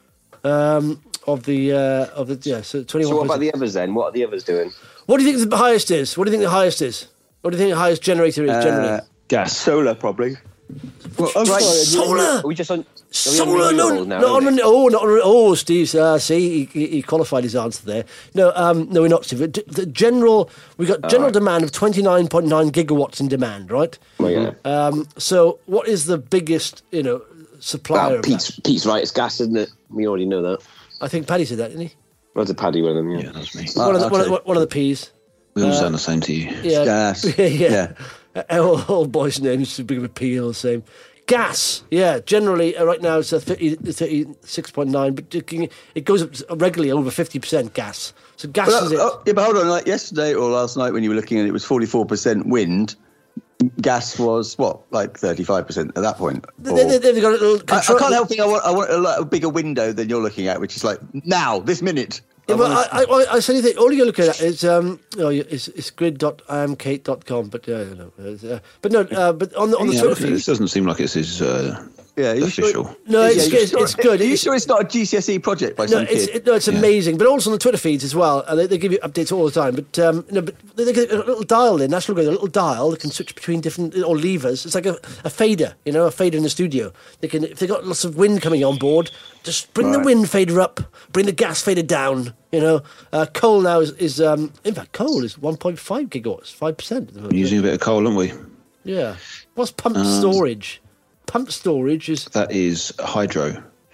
um, of the uh, of the yeah. So twenty-one. So what about the others then? What are the others doing? What do you think the highest is? What do you think the highest is? What do you think the highest generator is generally? Gas. Solar, probably. Well, I'm Right, sorry. Solar! Are we just on? Solar, no, renewables now, not on, aren't we? oh, not on, oh, Steve, uh, see, he, he he qualified his answer there. No, um, no, we're not, Steve. D- The general, we got general demand of twenty-nine point nine gigawatts in demand, right? Oh, yeah. Um, so, what is the biggest, you know, supplier Well, of Pete's, that? Pete's right. It's gas, isn't it? We already know that. I think Paddy said that, didn't he? What's a Paddy one of them? Yeah. Yeah, that's me. one, of the, one, of okay. the, one of the P's. We all sound the same to you. Yeah, Gas. yeah, yeah. Yeah. Uh, all, all boys' names, a big of a P, all the same. Gas, yeah. Generally, uh, right now it's a thirty, thirty-six point nine, but it can- it goes up regularly over fifty percent gas. So gas Well, is it. oh, yeah, but hold on. Like yesterday or last night when you were looking at it, it was forty-four percent wind. Gas was what, like thirty-five percent at that point. They, Or- they, they've got a little I, I control. can't help it. I want, I want a, lot- a bigger window than you're looking at, which is like now, this minute. Yeah, I but wanna- I, I, I said anything. All you're looking at is um, oh, it's, it's grid dot i am kate dot com, but yeah, no, uh, but no, uh, but on the on the Yeah, Twitter feed, this doesn't seem like it's as uh, yeah, are you official. Sure? no, Yeah, it's, you it's, sure- it's good. Are you It's- sure it's not a G C S E project by No, some it's kid? it, no, it's amazing, but also on the Twitter feeds as well. And they, they give you updates all the time. But um, no, but they, they get a little dial in National Grid, a little dial that can switch between different or levers. It's like a, a fader, you know, a fader in the studio. They can if they got lots of wind coming on board, just bring the Right. wind fader up, bring the gas fader down. You know, uh, coal now is, is um, in fact coal is one point five gigawatts, five percent. We're using a bit of coal, aren't we? Yeah. What's pumped Um, storage? Pumped storage is That is hydro.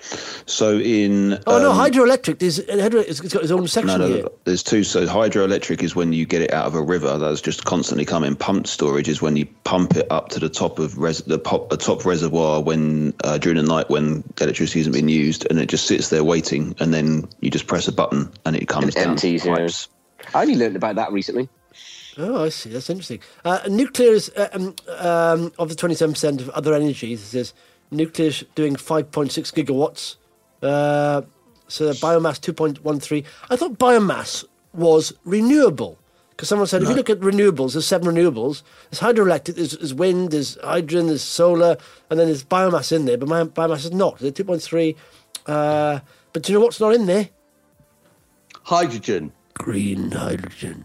So in Oh no, um, hydroelectric is it's got its own section no, no, here. there's two. So hydroelectric is when you get it out of a river that's just constantly coming. Pumped storage is when you pump it up to the top of res- the, pop, the top reservoir when uh, during the night when electricity isn't being used, and it just sits there waiting, and then you just press a button and it comes It down. empties, yeah. pipes. I only learned about that recently. Oh, I see. That's interesting. Uh, nuclear is uh, um, um, of the twenty-seven percent of other energies. It says nuclear is doing five point six gigawatts. Uh, so the biomass two point one three. I thought biomass was renewable because someone said No. if you look at renewables, there's seven renewables. There's hydroelectric, there's, there's wind, there's hydrogen, there's solar, and then there's biomass in there. But my biomass is not. There's two point three. Uh, but do you know what's not in there? Hydrogen. Green hydrogen.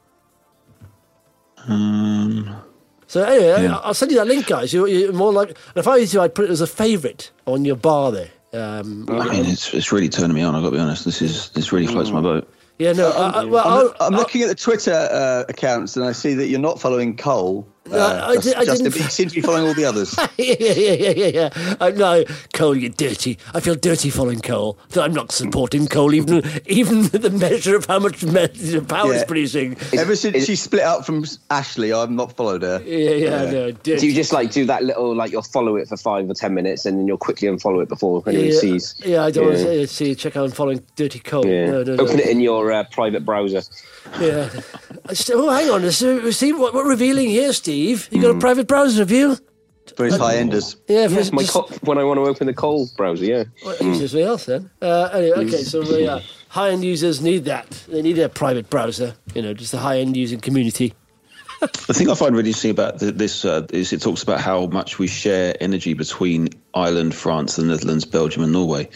Um, So anyway, Yeah. I- I'll send you that link, guys. You're, you're more like, and if I was you, I'd put it as a favourite on your bar there. Um, I mean, it's it's really turning me on. I've got to be honest. This is this really floats my boat. yeah, no. I, I, well, I'm, I'll, I'm I'll- looking at the Twitter uh, accounts and I see that you're not following Cole. No, Uh, I just, did- I Justin, didn't- but you seem to be following all the others. yeah, yeah, yeah, yeah, yeah. Uh, no, Cole, you're dirty. I feel dirty following Cole. So I'm not supporting Cole, even even the measure of how much me- power he's Yeah. producing. Ever since is- she split up from Ashley, I've not followed her. Yeah, yeah, no, dirty. Do you just like do that little like you'll follow it for five or ten minutes and then you'll quickly unfollow it before anyone yeah, sees? yeah, I don't want Yeah. to see. Check out I'm following dirty Cole. Yeah. No, no, no. Open it in your uh, private browser. Yeah. I just- oh, hang on. So, see what we're revealing here, Steve? You got Hmm. a private browser, have you? For his high enders. Yeah, for Yes, my just- co- when I want to open the Cole browser, yeah. Well, use something else then. Uh, anyway, okay, so the uh, high-end users need that. They need a private browser, you know, just the high-end using community. The thing I find really interesting about th- this uh, is it talks about how much we share energy between Ireland, France, the Netherlands, Belgium, and Norway.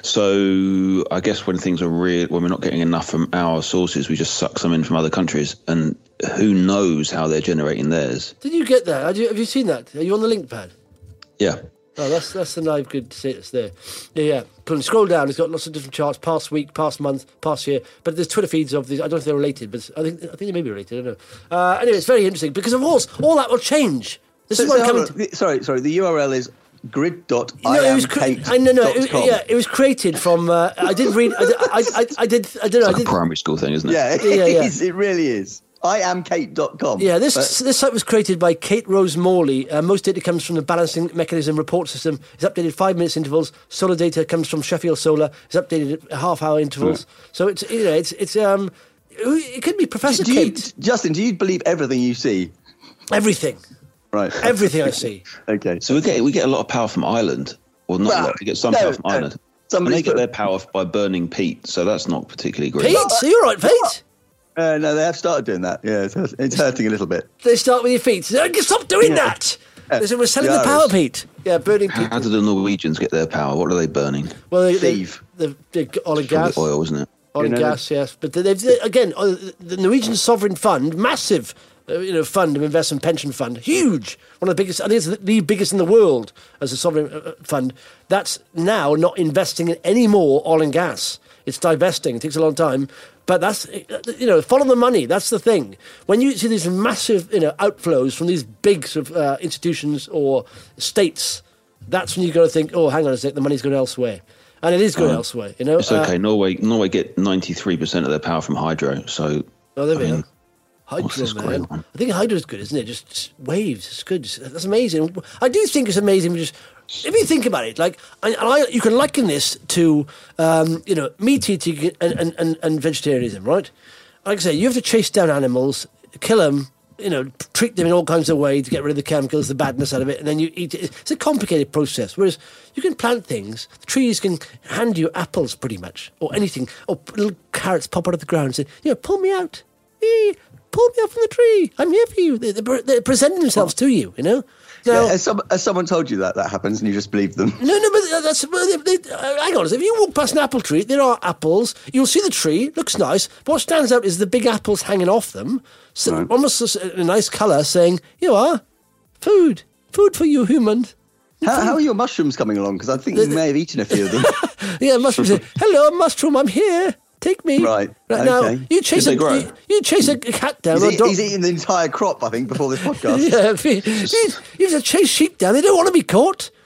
So I guess when things are real, when we're not getting enough from our sources, we just suck some in from other countries, and who knows how they're generating theirs? Did you get that? Have you, have you seen that? Are you on the link pad? Yeah. Oh, that's that's the live good status there. Yeah, yeah. Can scroll down. It's got lots of different charts, past week, past month, past year. But there's Twitter feeds of these. I don't know if they're related, but I think I think they may be related. I don't know. Uh, anyway, it's very interesting because of course all that will change. This So- is what so I'm hold coming on. to. Sorry, sorry. The U R L is grid dot i No, it am was cre- kate I no no. dot It, com. yeah, it was created from. Uh, I did read. I did. I, I, I did. I don't know. I It's like did. a primary school thing, isn't it? Yeah, it Yeah, yeah. is. It really is. i am kate dot com. Yeah, this But- this site was created by Kate Rose Morley. Uh, most data comes from the balancing mechanism report system. It's updated five minutes intervals. Solar data comes from Sheffield Solar. It's updated at half hour intervals. So it's you know it's it's um it could be Professor do you, Kate. Justin, do you believe everything you see? Everything, Right. everything I see. Okay. So we get we get a lot of power from Ireland, or not a Well, lot. We get some no, power from no. Ireland, and Somebody's they get put- their power by burning peat. So that's not particularly green. Pete, are you all right, Pete? Uh, no, they have started doing that. Yeah, it's, hurt- it's hurting a little bit. They start with your feet. Say, Stop doing Yeah. that. They said we're selling the the power, Irish. Pete. Yeah, burning peat. How do the Norwegians get their power? What are they burning? Well, they, they, Steve. the, the oil and Probably gas. oil, isn't it? Oil and You know, gas, yes. But they've, they, again, uh, the Norwegian Sovereign Fund, massive uh, you know, fund of investment pension fund, huge. One of the biggest, I think it's the biggest in the world as a sovereign uh, fund. That's now not investing in any more oil and gas. It's divesting. It takes a long time. But that's, uh, you know, follow the money. That's the thing. When you see these massive, you know, outflows from these big sort of uh, institutions or states, that's when you've got to think, oh, hang on a sec, the money's going elsewhere. And it is going Uh, elsewhere, you know. It's Uh, okay. Norway Norway get ninety-three percent of their power from hydro. So Oh, there we I mean, go. Hydro, what's this man. going on? I think hydro's good, isn't it? Just, just waves. It's good. That's amazing. I do think it's amazing. Just if you think about it, like, and I, you can liken this to, um, you know, meat eating and, and, and, and vegetarianism, right? Like I say, you have to chase down animals, kill them, you know, treat them in all kinds of ways to get rid of the chemicals, the badness out of it, and then you eat it. It's a complicated process. Whereas you can plant things, the trees can hand you apples pretty much, or anything, or little carrots pop out of the ground and say, you know, pull me out. Eh, pull me out from the tree. I'm here for you. They're, they're, they're presenting themselves to you, you know? Now, Yeah, has, some, has someone told you that that happens and you just believe them? no, no, but that's. Well, they, they, uh, hang on. If you walk past an apple tree, there are apples. You'll see the tree. Looks nice. But what stands out is the big apples hanging off them. So Right. almost a, a nice colour saying, you are food. Food for you, human. How, how are your mushrooms coming along? Because I think you may have eaten a few of them. Yeah, mushroom say, hello, mushroom, I'm here. Take me. Right, now, okay. you chase Did a they grow? you, you chase a cat down. He's, or a eat, dog. he's eaten the entire crop, I think, before this podcast. Yeah, if you, you, you have to chase sheep down. They don't want to be caught.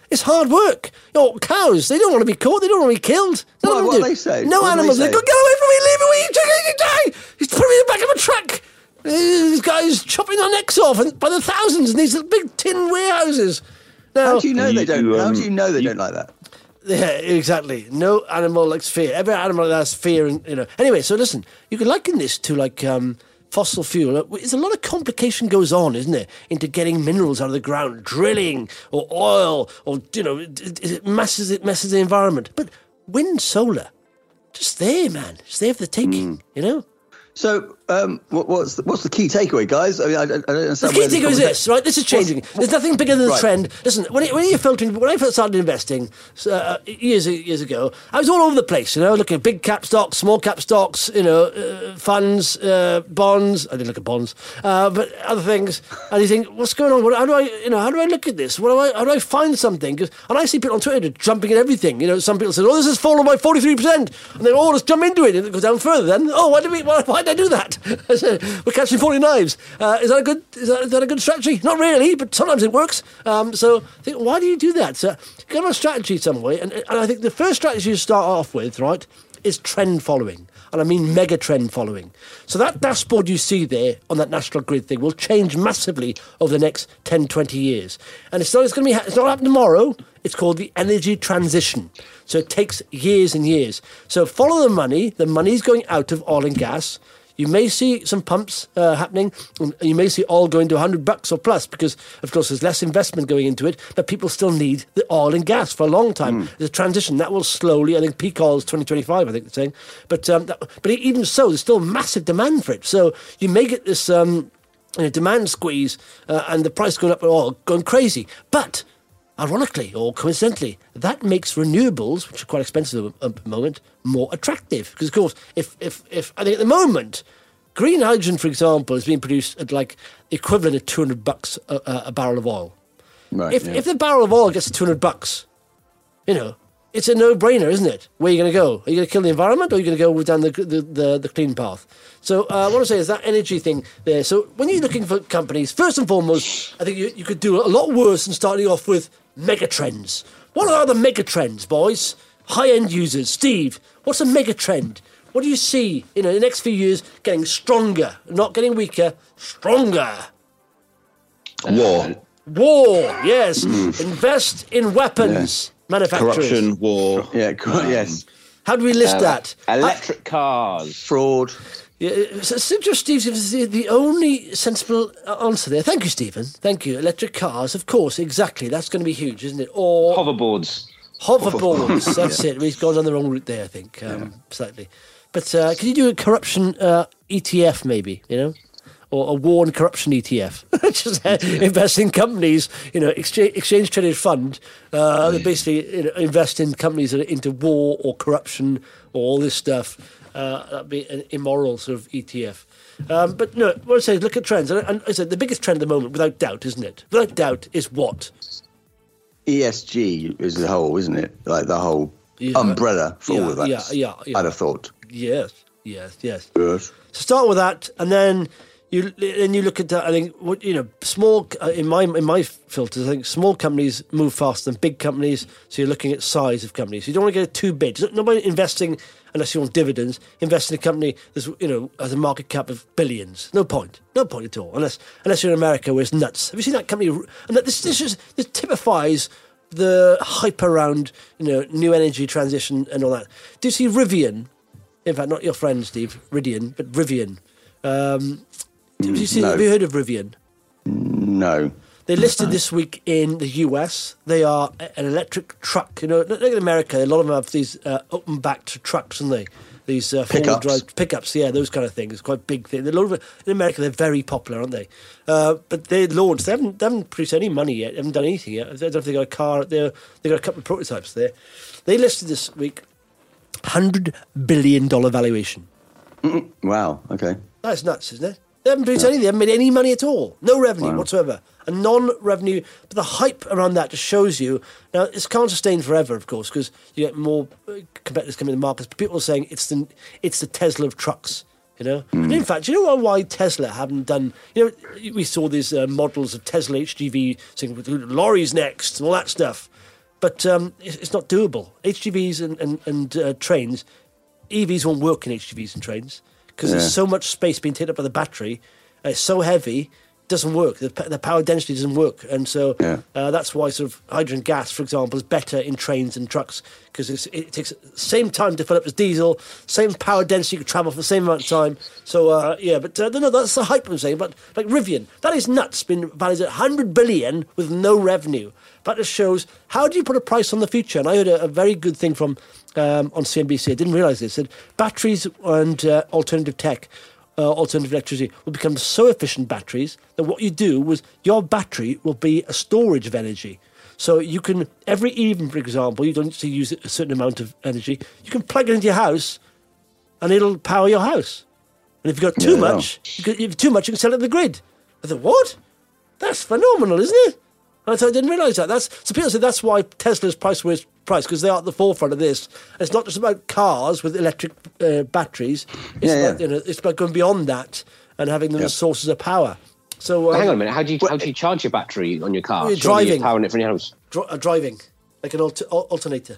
It's hard work. You know, cows, they don't want to be caught. They don't want to be killed. None What- of them what do. they say? No What do animals. they They go, say? get away from me, leave me, what are you doing? You die. He's putting me in the back of a truck. These guys chopping their necks off and by the thousands in these big tin warehouses. Now, How do you know You- they don't? you, how um, do you know they you- don't like that? yeah, exactly. No animal likes fear. Every animal has fear, and you know. Anyway, so listen, you can liken this to like um, fossil fuel. There's a lot of complication goes on, isn't there, into getting minerals out of the ground, drilling or oil, or you know, it, it messes it messes the environment. But wind, solar, just there, man, just there for the taking. You know. So, um, what, what's the, what's the key takeaway, guys? I mean, I, I don't The understand. key where thing is conversation- this, right? This is changing. What's- There's nothing bigger than the Right. trend. Listen, when, when you're filtering, when I first started investing uh, years years ago, I was all over the place. You know, looking at big cap stocks, small cap stocks, you know, uh, funds, uh, bonds. I didn't look at bonds, uh, but other things. And you think, what's going on? What, how do I, you know, how do I look at this? What do I, how do I find something? 'Cause- and I see people on Twitter jumping at everything. You know, some people say, "Oh, this has fallen by forty-three percent," and they all just jump into it, and it goes down further. Then, oh, why did we? Why, why did I do that? I said, we're catching forty knives. Uh, is that a good? Is that, is that a good strategy? Not really, but sometimes it works. Um, so, I think, why do you do that? So, you got a strategy some way, and, and I think the first strategy you start off with, right, is trend following, and I mean mega trend following. So that dashboard you see there on that National Grid thing will change massively over the next ten, twenty years, and it's not. It's going to be. It's not happening tomorrow. It's called the energy transition. So it takes years and years. So follow the money. The money's going out of oil and gas. You may see some pumps uh, happening. And you may see oil going to one hundred bucks or plus because, of course, there's less investment going into it, but people still need the oil and gas for a long time. There's a transition. That will slowly, I think peak oil is twenty twenty-five, I think they're saying. But, um, that, but even so, there's still massive demand for it. So you may get this um, you know, demand squeeze uh, and the price going up at oil, going crazy. But ironically or coincidentally, that makes renewables, which are quite expensive at the moment, more attractive. Because, of course, if, if, if I think at the moment, green hydrogen, for example, is being produced at like the equivalent of two hundred bucks a, a, a barrel of oil. Right, If, yeah. if the barrel of oil gets to two hundred bucks, you know, it's a no-brainer, isn't it? Where are you going to go? Are you going to kill the environment or are you going to go down the, the, the, the clean path? So uh, what I want to say is that energy thing there. So when you're looking for companies, first and foremost, I think you, you could do a lot worse than starting off with mega trends. What are the mega trends, boys? High-end users. Steve, what's a mega trend? What do you see in the next few years getting stronger, not getting weaker, stronger? War, War, yes. Invest in weapons manufacturers. corruption, war. Yeah, cool, yes. How do we list Uh, that? Electric cars. Fraud. Yeah, so, so just Steve gives the, the only sensible answer there. Thank you, Stephen. Thank you. Electric cars, of course, exactly. That's going to be huge, isn't it? Or Hoverboards. hoverboards. That's it. We've gone on the wrong route there, I think, um, slightly. But uh, can you do a corruption uh, E T F, maybe? You know, or a war and corruption E T F? Just uh, invest in companies. You know, exchange, exchange traded fund. Uh, that basically you know, invest in companies that are into war or corruption or all this stuff. Uh, that'd be an immoral sort of E T F. Um, but no, what I say is look at trends. And, and I said the biggest trend at the moment, without doubt, isn't it? Without doubt, is what? E S G is the whole, isn't it? Like the whole Yeah. umbrella for Yeah, all of that. yeah, yeah, yeah. I'd have thought. Yes, yes, yes. Yes. So start with that, and then you then you look at that. I think what you know, small uh, in my in my filters. I think small companies move faster than big companies. So you're looking at size of companies. You don't want to get too big. Nobody investing unless you want dividends. Invest in a company that's you know has a market cap of billions. No point. No point at all. Unless unless you're in America, where it's nuts. Have you seen that company? And that this this is this typifies the hype around you know new energy transition and all that. Do you see Rivian? In fact, not your friend Steve Rivian, but Rivian. Um, have you seen? no. Have you heard of Rivian? No. They listed this week in the U S. They are a- an electric truck. You know, look in America. A lot of them have these uh, open-backed trucks, and they these uh, four-wheel Pickups. drive pickups. Yeah, those kind of things. It's quite a big thing. A lot of it, in America, they're very popular, aren't they? Uh, but they launched. They haven't, they haven't produced any money yet. They haven't done anything yet. I don't know if they got a car. They they got a couple of prototypes there. They listed this week, hundred billion dollar valuation. Wow. Okay. That's nuts, isn't it? They haven't produced anything. They haven't made any money at all. No revenue whatsoever. A non-revenue. But the hype around that just shows you. Now, this can't sustain forever, of course, because you get more uh, competitors coming in the markets. But people are saying it's the it's the Tesla of trucks. You know. And in fact, do you know why Tesla haven't done? You know, we saw these uh, models of Tesla H G V saying lorries next and all that stuff. but um, it's, it's not doable. H G Vs and, and, and uh, trains, E Vs won't work in H G Vs and trains because Yeah. there's so much space being taken up by the battery. Uh, it's so heavy, it doesn't work. The, the power density doesn't work. And so Yeah. uh, that's why sort of hydrogen gas, for example, is better in trains and trucks because it takes the same time to fill up as diesel, same power density, you can travel for the same amount of time. So, uh, yeah, but uh, no, that's the hype I'm saying. But like Rivian, that is nuts, been valued at one hundred billion with no revenue. That just shows, how do you put a price on the future? And I heard a, a very good thing from um, on C N B C. I didn't realise this. It said batteries and uh, alternative tech, uh, alternative electricity will become so efficient batteries that what you do was your battery will be a storage of energy. So you can, every evening, for example, you don't need to use a certain amount of energy. You can plug it into your house and it'll power your house. And if you've got too Yeah, much, you can, if you've too much, you can sell it to the grid. I thought, what? That's phenomenal, isn't it? And I thought, I didn't realise that. That's, so people say that's why Tesla's price was price, because they are at the forefront of this. It's not just about cars with electric uh, batteries. It's, Yeah, about, yeah. You know, it's about going beyond that and having them Yeah. as sources of power. So, um, Hang on a minute. How do you how do you charge your battery on your car? You're Surely driving. powering it from your house. dri- uh, driving, like an alter- al- alternator.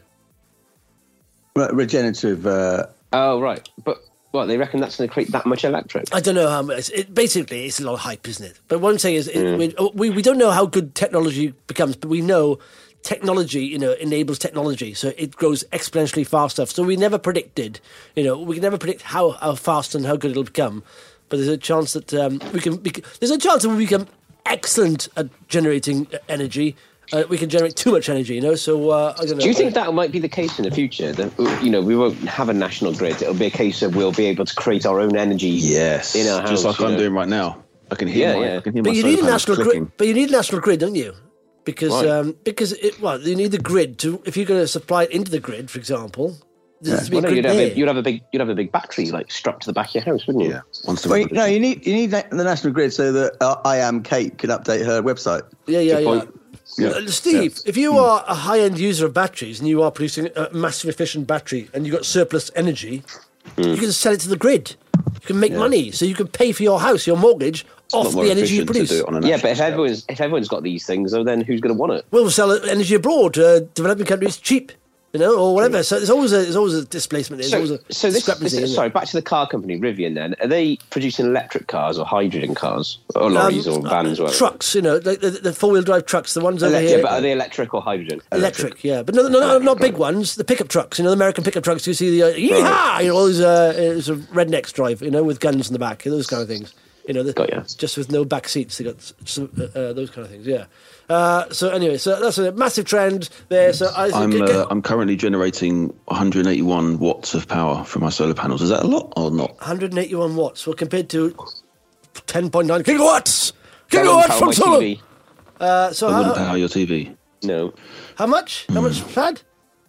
Re- Regenerative. Uh, Oh right, but what they reckon that's going to create that much electric? I don't know how much. It, basically, it's a lot of hype, isn't it? But what I'm saying is, it, we, we we don't know how good technology becomes, but we know technology, you know, enables technology, so it grows exponentially faster. So we never predicted, you know, we can never predict how, how fast and how good it'll become. But there's a chance that um, we can. Bec- there's a chance that we become excellent at generating energy. Uh, we can generate too much energy, you know. So uh, I don't know. Do you think that might be the case in the future? That you know we won't have a national grid. It'll be a case of we'll be able to create our own energy. Yes, in our house, just like you I'm know. doing right now. I can hear Yeah, my, yeah. I can hear But my you solar need a panels national clicking. grid. But you need a national grid, don't you? Because Right. um, because it, well, you need the grid to if you're going to supply it into the grid, for example. There has to be Well, a no, grid you'd have there. a, you'd have a big you'd have a big battery like strapped to the back of your house, wouldn't you? Yeah, once the well, you- no, revolution- you need you need that- the national grid so that uh, I Am Kate can update her website. Yeah, yeah, Good yeah. point. Yeah. Uh, Steve, if you are a high-end user of batteries and you are producing a massive efficient battery and you've got surplus energy, you can sell it to the grid. You can make money, so you can pay for your house, your mortgage, a lot off more the energy you efficient to produce. do it on a Yeah, national but if scale. everyone's if everyone's got these things, though, then who's going to want it? We'll sell energy abroad, uh, developing countries cheap, you know, or whatever. So there's always a there's always a displacement. There's So, always a so this, discrepancy. this isn't is, there? sorry, back to the car company Rivian. Then are they producing electric cars or hydrogen cars or lorries Um, or vans? uh, or whatever? trucks, you know, like the, the four-wheel drive trucks, the ones over Elec- here. yeah, but are they electric or hydrogen? Electric, yeah, but no, no, no, not big ones. The pickup trucks, you know, the American pickup trucks. You see the uh, yeehaw, you know, all those uh, uh, sort of rednecks drive, you know, with guns in the back, those kind of things. You know, the, Got ya. just with no back seats. They got some, uh, uh, those kind of things. Yeah. Uh, so anyway, so that's a massive trend there. So I think I'm get- uh, I'm currently generating one hundred eighty-one watts of power from my solar panels. Is that a lot or not? one hundred eighty-one watts. Well, compared to ten point nine gigawatts, That wouldn't gigawatts power from my solar. T V. Uh, so It wouldn't how, power your T V. No. how much? How much, Fad?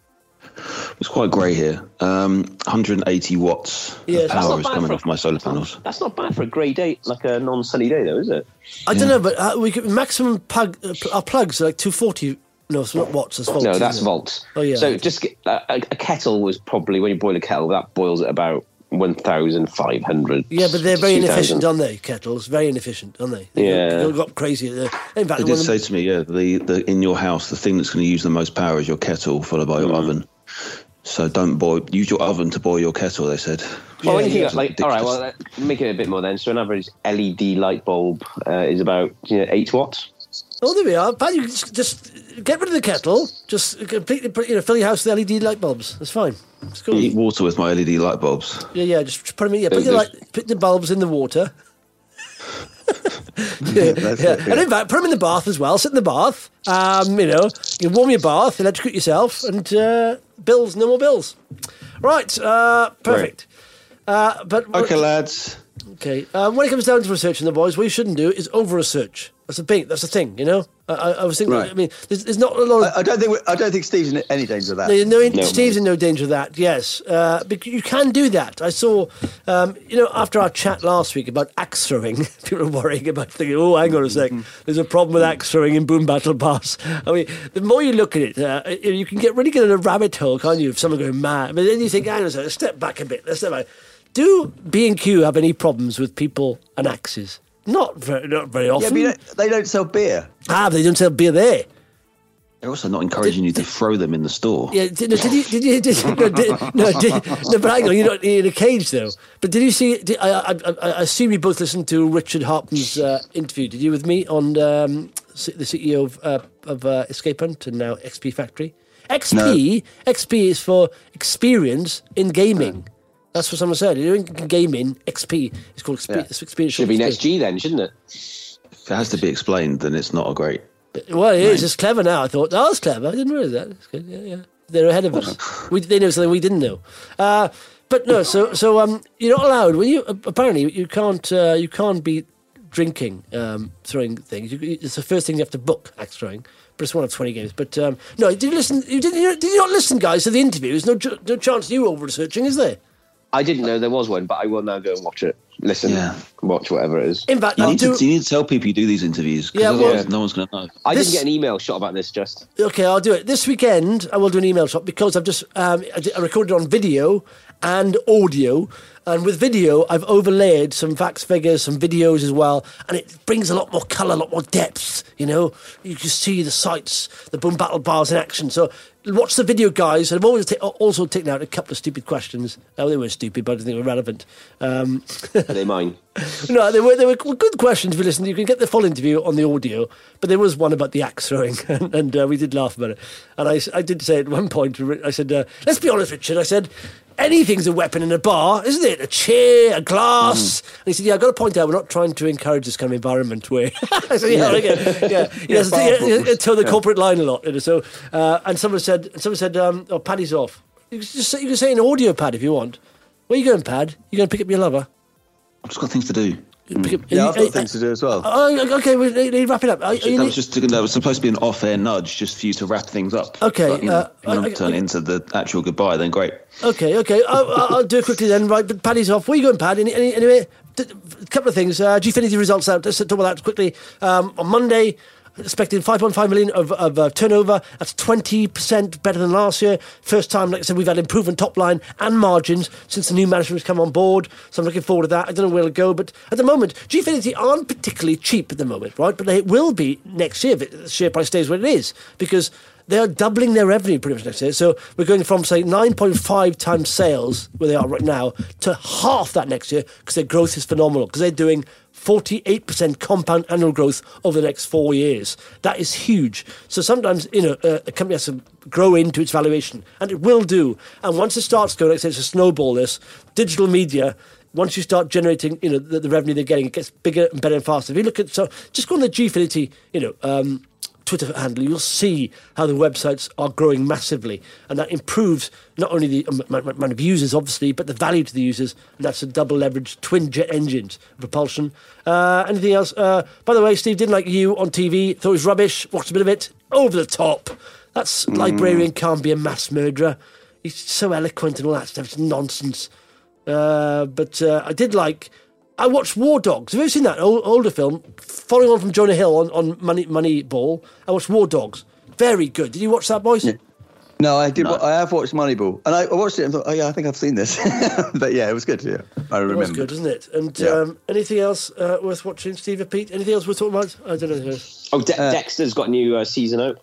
It's quite grey here. Um, one hundred eighty watts Yeah, of that's power not is bad coming for- off my solar panels. That's not bad for a grey day, like a non-sunny day, though, is it? I don't know, but uh, we could, maximum plug, uh, pl- our plugs are like two forty. No, it's not watts. It's volts. No, that's isn't it? volts. Oh, yeah. So just get, uh, a, a kettle was probably when you boil a kettle, that boils at about one thousand five hundred. Yeah, but they're very two thousand. inefficient, aren't they? Kettles, very inefficient, aren't they? They Yeah. go, go up crazy. Uh, In fact, They one did of say them- to me, yeah, the, the in your house, the thing that's going to use the most power is your kettle, followed by your Mm. oven. So don't boil. Use your oven to boil your kettle. They said. Well, when Yeah, you yeah. think, like, all right, well, uh, make it a bit more then. So an average L E D light bulb uh, is about you know, eight watts. Oh, there we are. Pat, you can just, just get rid of the kettle. Just completely, put- you know, fill your house with L E D light bulbs. That's fine. It's cool. Heat water with my L E D light bulbs. Yeah, yeah. Just put them in. Yeah, put, There's- your light, put the bulbs in the water. yeah, That's yeah. it, yeah. And in fact, put them in the bath as well. Sit in the bath. Um, you know, you warm your bath, electrocute yourself, and uh, bills, no more bills. Right. Uh, perfect. Uh, but Okay, lads. Okay. Um, when it comes down to researching the boys, what you shouldn't do is over research. That's the thing. That's the thing. You know. I, I, I was thinking. Right. I mean, there's, there's not a lot of. I, I don't think we- I don't think Steve's in any danger of that. No, no, No. Steve's in no danger of that. Yes, uh, but you can do that. I saw, um, you know, after our chat last week about axe throwing, people were worrying about thinking, "Oh, hang on a sec, there's a problem with axe throwing in Boom Battle Pass." I mean, the more you look at it, uh, you can get really get in a rabbit hole, can't you? If someone going mad, but then you think, "Hang on a second, let's step back a bit. Let's step back." Do B and Q have any problems with people and axes? Not very, not very Yeah, often. but you don't, they don't sell beer. Ah, but they don't sell beer there. They're also not encouraging did, you to did, throw them in the store. Yeah, did, no, did you? Did you? Did, no, did, no, did, no, but hang on, you're not in a cage though. But did you see? Did, I, I, I, I assume you both listened to Richard Hartman's uh, interview. Did you with me on um, the C E O of, uh, of uh, Escape Hunt and now X P Factory? X P, no. X P is for experience in gaming. No. That's what someone said. You're in gaming. X P. It's called expe- yeah. experience. Should be next G then, shouldn't it? If it has to be explained, then it's not a great. Well, it is. It's clever now. I thought that was clever. I didn't realise that. It's good. Yeah, yeah. They're ahead of us. we, they know something we didn't know. Uh, but no, so so um, you're not allowed. When you apparently you can't uh, you can't be drinking, um, throwing things. You, it's the first thing you have to book. Axe throwing, but it's one of twenty games. But um, no, did you listen? You did. You, did you not listen, guys, to the interviews? No, no chance you over researching, is there? I didn't know there was one, but I will now go and watch it. Listen, yeah. watch whatever it is. In fact, you I'll need, do... to, you need to tell people you do these interviews, because yeah, otherwise well, no one's going to know. I this... didn't get an email shot about this, just. Okay, I'll do it. This weekend, I will do an email shot because I've just um, I, did, I recorded on video and audio. And with video, I've overlaid some facts, figures, some videos as well. And it brings a lot more colour, a lot more depth, you know. You can see the sights, the Boom Battle bars in action. So watch the video, guys. I've always ta- also taken out a couple of stupid questions. Oh, they weren't stupid, but I didn't think they were relevant. Um, Are they mine? No, they were they were good questions if you listen. You can get the full interview on the audio, but there was one about the axe throwing, and, and uh, we did laugh about it. And I, I did say at one point, I said, uh, let's be honest, Richard, I said, anything's a weapon in a bar, isn't it? A chair, a glass. Mm. And he said, yeah, I've got to point out, we're not trying to encourage this kind of environment where... I said, yeah, yeah, yeah. yeah, yeah, yeah toe the yeah. corporate line a lot. You know, so, uh, and someone said, someone said, um, oh, Paddy's off. You can, just say, you can say an audio, Pad, if you want. Where are you going, Pad? You going to pick up your lover? I've just got things to do. Pick up, yeah, you, I've got uh, things to do as well. Oh, okay, we need to wrap it up. Are, that, was just, that was supposed to be an off-air nudge just for you to wrap things up. Okay. But, you know, uh, if you want to turn it into the actual goodbye, then great. Okay, okay. I'll, I'll do it quickly then. Right, but Paddy's off. Where are you going, Pad? Any, any, anyway, a couple of things. Uh, Gfinity results out. Let's talk about that quickly. Um, on Monday... expecting five point five million of, of uh, turnover. That's twenty percent better than last year. First time, like I said, we've had improvement top line and margins since the new management has come on board. So I'm looking forward to that. I don't know where it'll go, but at the moment, Gfinity aren't particularly cheap at the moment, right? But they will be next year if the share price stays where it is, because they are doubling their revenue pretty much next year. So we're going from, say, nine point five times sales, where they are right now, to half that next year, because their growth is phenomenal, because they're doing forty-eight percent compound annual growth over the next four years. That is huge. So sometimes, you know, a, a company has to grow into its valuation, and it will do. And once it starts going, like I said, it's a snowball, this. Digital media, once you start generating, you know, the, the revenue they're getting, it gets bigger and better and faster. If you look at, so just go on the Gfinity, you know, um, Twitter handle, you'll see how the websites are growing massively, and that improves not only the amount of users, obviously, but the value to the users, and that's a double leveraged twin jet engines propulsion. Uh, anything else? Uh, by the way, Steve, didn't like you on T V, thought it was rubbish, watched a bit of it, over the top. That's mm. Librarian can't be a mass murderer. He's so eloquent and all that stuff, it's nonsense. Uh, but uh, I did like... I watched War Dogs. Have you ever seen that old, older film? Following on from Jonah Hill on, on Money Moneyball. I watched War Dogs. Very good. Did you watch that, boys? Yeah. No, I did. No. I have watched Moneyball, and I watched it and thought, oh yeah, I think I've seen this. But yeah, it was good. Yeah, I remember. It was good, wasn't it? And yeah. um, anything else uh, worth watching, Steve or Pete? Anything else worth talking about? I don't know. Oh, De- uh, Dexter's got a new uh, season out.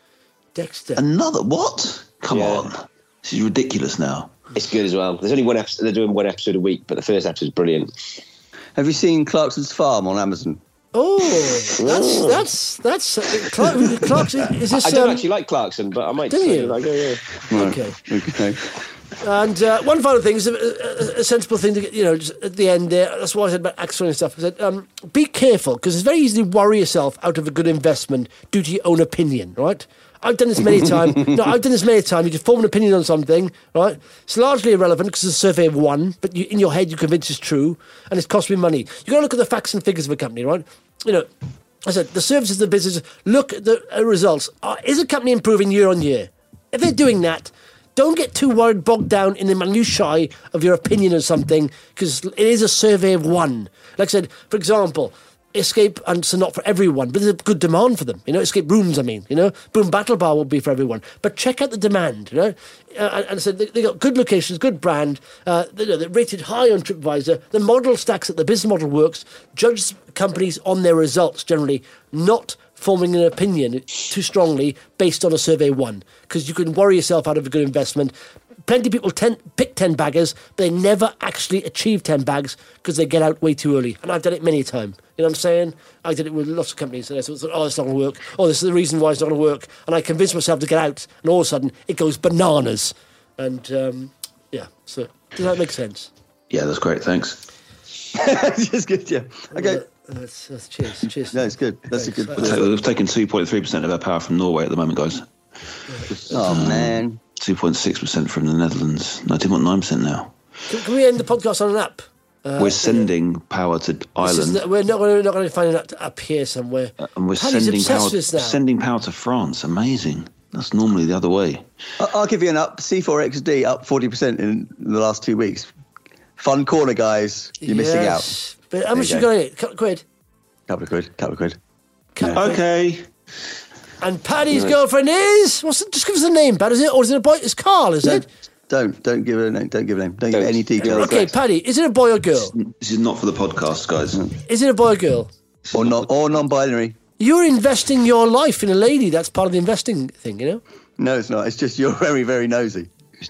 Dexter. Another what? Come yeah. on, this is ridiculous now. It's good as well. There's only one episode. They're doing one episode a week, but the first episode is brilliant. Have you seen Clarkson's Farm on Amazon? Oh, that's that's that's uh, Clark, Clarkson. Is this? I don't um, actually like Clarkson, but I might. Do you? Like, yeah, yeah. Okay. Okay. And uh, one final thing is a, a, a sensible thing to get, you know, just at the end there. That's why I said about axe throwing and stuff. I said, um, be careful, because it's very easy to worry yourself out of a good investment due to your own opinion, right? I've done this many times. No, I've done this many times. You just form an opinion on something, right? It's largely irrelevant because it's a survey of one, but you, in your head you convince it's true, and it's cost me money. You've got to look at the facts and figures of a company, right? You know, I said, the services of the business, look at the uh, results. Uh, is a company improving year on year? If they're doing that, don't get too worried, bogged down in the minutiae of your opinion or something, because it is a survey of one. Like I said, for example... Escape Hunts are not for everyone, but there's a good demand for them. You know, escape rooms, I mean, you know. Boom Battle Bar will be for everyone. But check out the demand, you know. Uh, and so they, they got good locations, good brand. Uh, they, you know, they're rated high on TripAdvisor. The model stacks up, the business model works. Judge companies on their results generally, not forming an opinion too strongly based on a survey one, because you can worry yourself out of a good investment. Plenty of people ten, pick ten baggers, but they never actually achieve ten bags because they get out way too early. And I've done it many a time. You know what I'm saying? I did it with lots of companies. And I thought, oh, it's not going to work. Oh, this is the reason why it's not going to work. And I convinced myself to get out. And all of a sudden, it goes bananas. And, um, yeah, so does that make sense? Yeah, that's great. Thanks. It's good, yeah. Okay. Uh, that's, that's, cheers, cheers. No, it's good. That's a good. We've taken two point three percent of our power from Norway at the moment, guys. Oh, man. two point six percent from the Netherlands. No, two point nine percent now. Can, can we end the podcast on an app? Uh, we're sending power to This Ireland. is- we're not going to find it up here somewhere. Uh, and we're Paddy's sending obsessed power, with this now. sending power to France. Amazing. That's normally the other way. I- I'll give you an up. C four X D up forty percent in the last two weeks. Fun corner, guys. You're missing out. Yes. But how much you you go. got in it? Couple of quid. Couple of quid. Couple of quid. Couple of quid. Okay. And Paddy's girlfriend is what's the, just give us the name, Pad, is it? Or is it a boy? It's Carl, is it? Don't don't give it a name. Don't give it a name. Don't, give Don't. any details. Okay, Paddy, is it a boy or girl? This is not for the podcast, guys. Is it a boy or girl? Or non or non-binary. You're investing your life in a lady. That's part of the investing thing, you know? No, it's not. It's just you're very very nosy.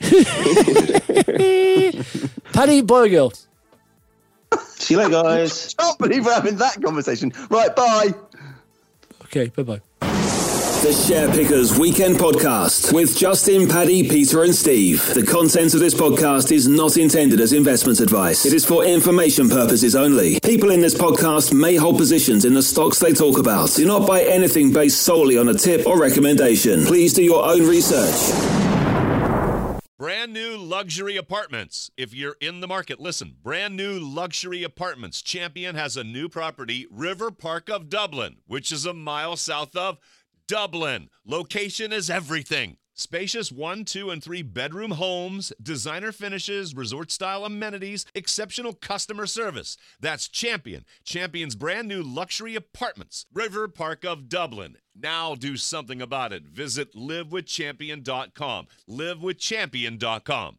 Paddy, boy or girl? See you later, guys. Can't believe we're having that conversation. Right, bye. Okay, bye-bye. The Share Pickers Weekend Podcast with Justin, Paddy, Peter and Steve. The content of this podcast is not intended as investment advice. It is for information purposes only. People in this podcast may hold positions in the stocks they talk about. Do not buy anything based solely on a tip or recommendation. Please do your own research. Brand new luxury apartments. If you're in the market, listen. Brand new luxury apartments. Champion has a new property, River Park of Dublin, which is a mile south of Dublin. Location is everything. Spacious one, two, and three bedroom homes, designer finishes, resort-style amenities, exceptional customer service. That's Champion. Champion's brand new luxury apartments, River Park of Dublin. Now do something about it. Visit live with champion dot com. live with champion dot com.